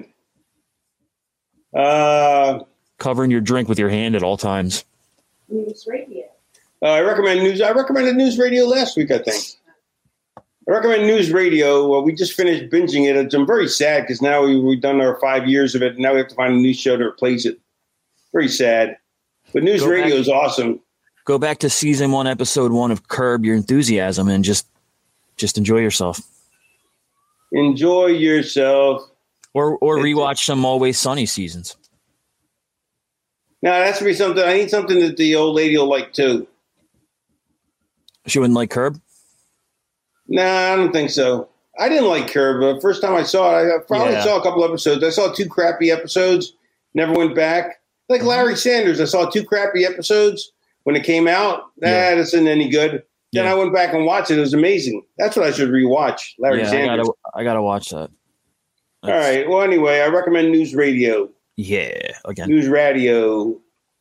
Uh, Covering your drink with your hand at all times. News radio. uh, I recommend news. I recommended News Radio last week. I think. I recommend News Radio. Uh, we just finished binging it. It's, I'm very sad because now we, we've done our five years of it, and now we have to find a new show to replace it. Very sad. But News Go Radio back- is awesome. Go back to season one, episode one of Curb Your Enthusiasm, and just just enjoy yourself. Enjoy yourself. Or or rewatch some Always Sunny seasons. Now, that has to be something. I need something that the old lady will like too. She wouldn't like Curb? Nah, I don't think so. I didn't like Curb. The first time I saw it, I probably Yeah. saw a couple episodes. I saw two crappy episodes, never went back. Like Larry Sanders, I saw two crappy episodes, when it came out. That yeah. isn't any good. Then yeah. I went back and watched it. It was amazing. That's what I should rewatch. Larry yeah, Sanders. I gotta, I gotta watch that. That's... All right. Well, anyway, I recommend News Radio. Yeah, again. News Radio.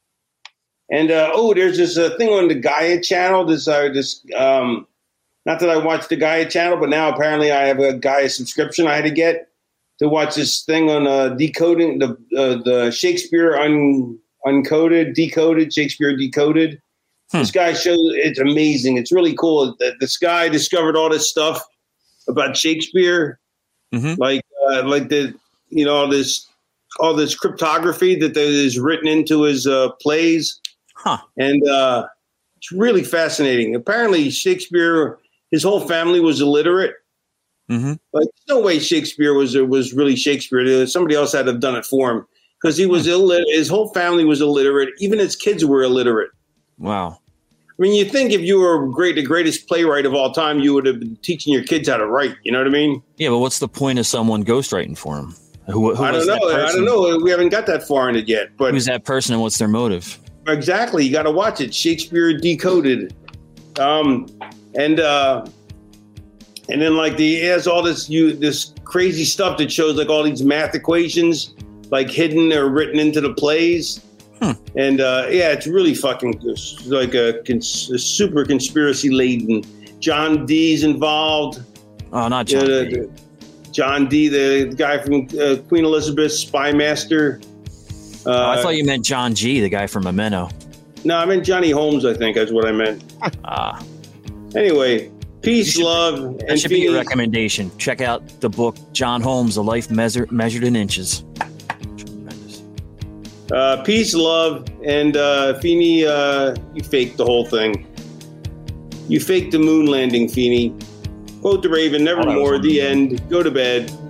And uh, oh, there's this uh, thing on the Gaia channel. This, uh, this, um, not that I watch the Gaia channel, but now apparently I have a Gaia subscription I had to get to watch this thing on uh, decoding the uh, the Shakespeare un, uncoded, decoded, Shakespeare decoded. Hmm. This guy shows it's amazing. It's really cool that this guy discovered all this stuff about Shakespeare, mm-hmm. like uh, like the you know all this all this cryptography that is written into his uh, plays. Huh. And uh, it's really fascinating. Apparently, Shakespeare, his whole family was illiterate. Mm-hmm. Like, no way Shakespeare was was really Shakespeare. Somebody else had to have done it for him because he was illiterate. His whole family was illiterate. Even his kids were illiterate. Wow. I mean, you think if you were great, the greatest playwright of all time, you would have been teaching your kids how to write. You know what I mean? Yeah, but what's the point of someone ghostwriting for him? Who, who I don't know. I don't know. We haven't got that far in it yet. But who's that person and what's their motive? Exactly. You got to watch it. Shakespeare Decoded. Um, and uh, and then like the it has all this you this crazy stuff that shows like all these math equations like hidden or written into the plays. Hmm. And uh, yeah, it's really fucking it's like a, cons- a super conspiracy laden. John Dee's involved. Oh, not John uh, Dee. John Dee, the guy from uh, Queen Elizabeth, Spy Master. Uh, oh, I thought you meant John G., the guy from Memento. No, I meant Johnny Holmes, I think that's what I meant. Ah. Anyway, peace, should, love, that and should peace. be a recommendation. Check out the book, John Holmes, A Life Measure, Measured in Inches. Tremendous. Uh, peace, love, and uh, Feeney, uh, you faked the whole thing. You faked the moon landing, Feeney. Quote the Raven, nevermore, the end. Go to bed.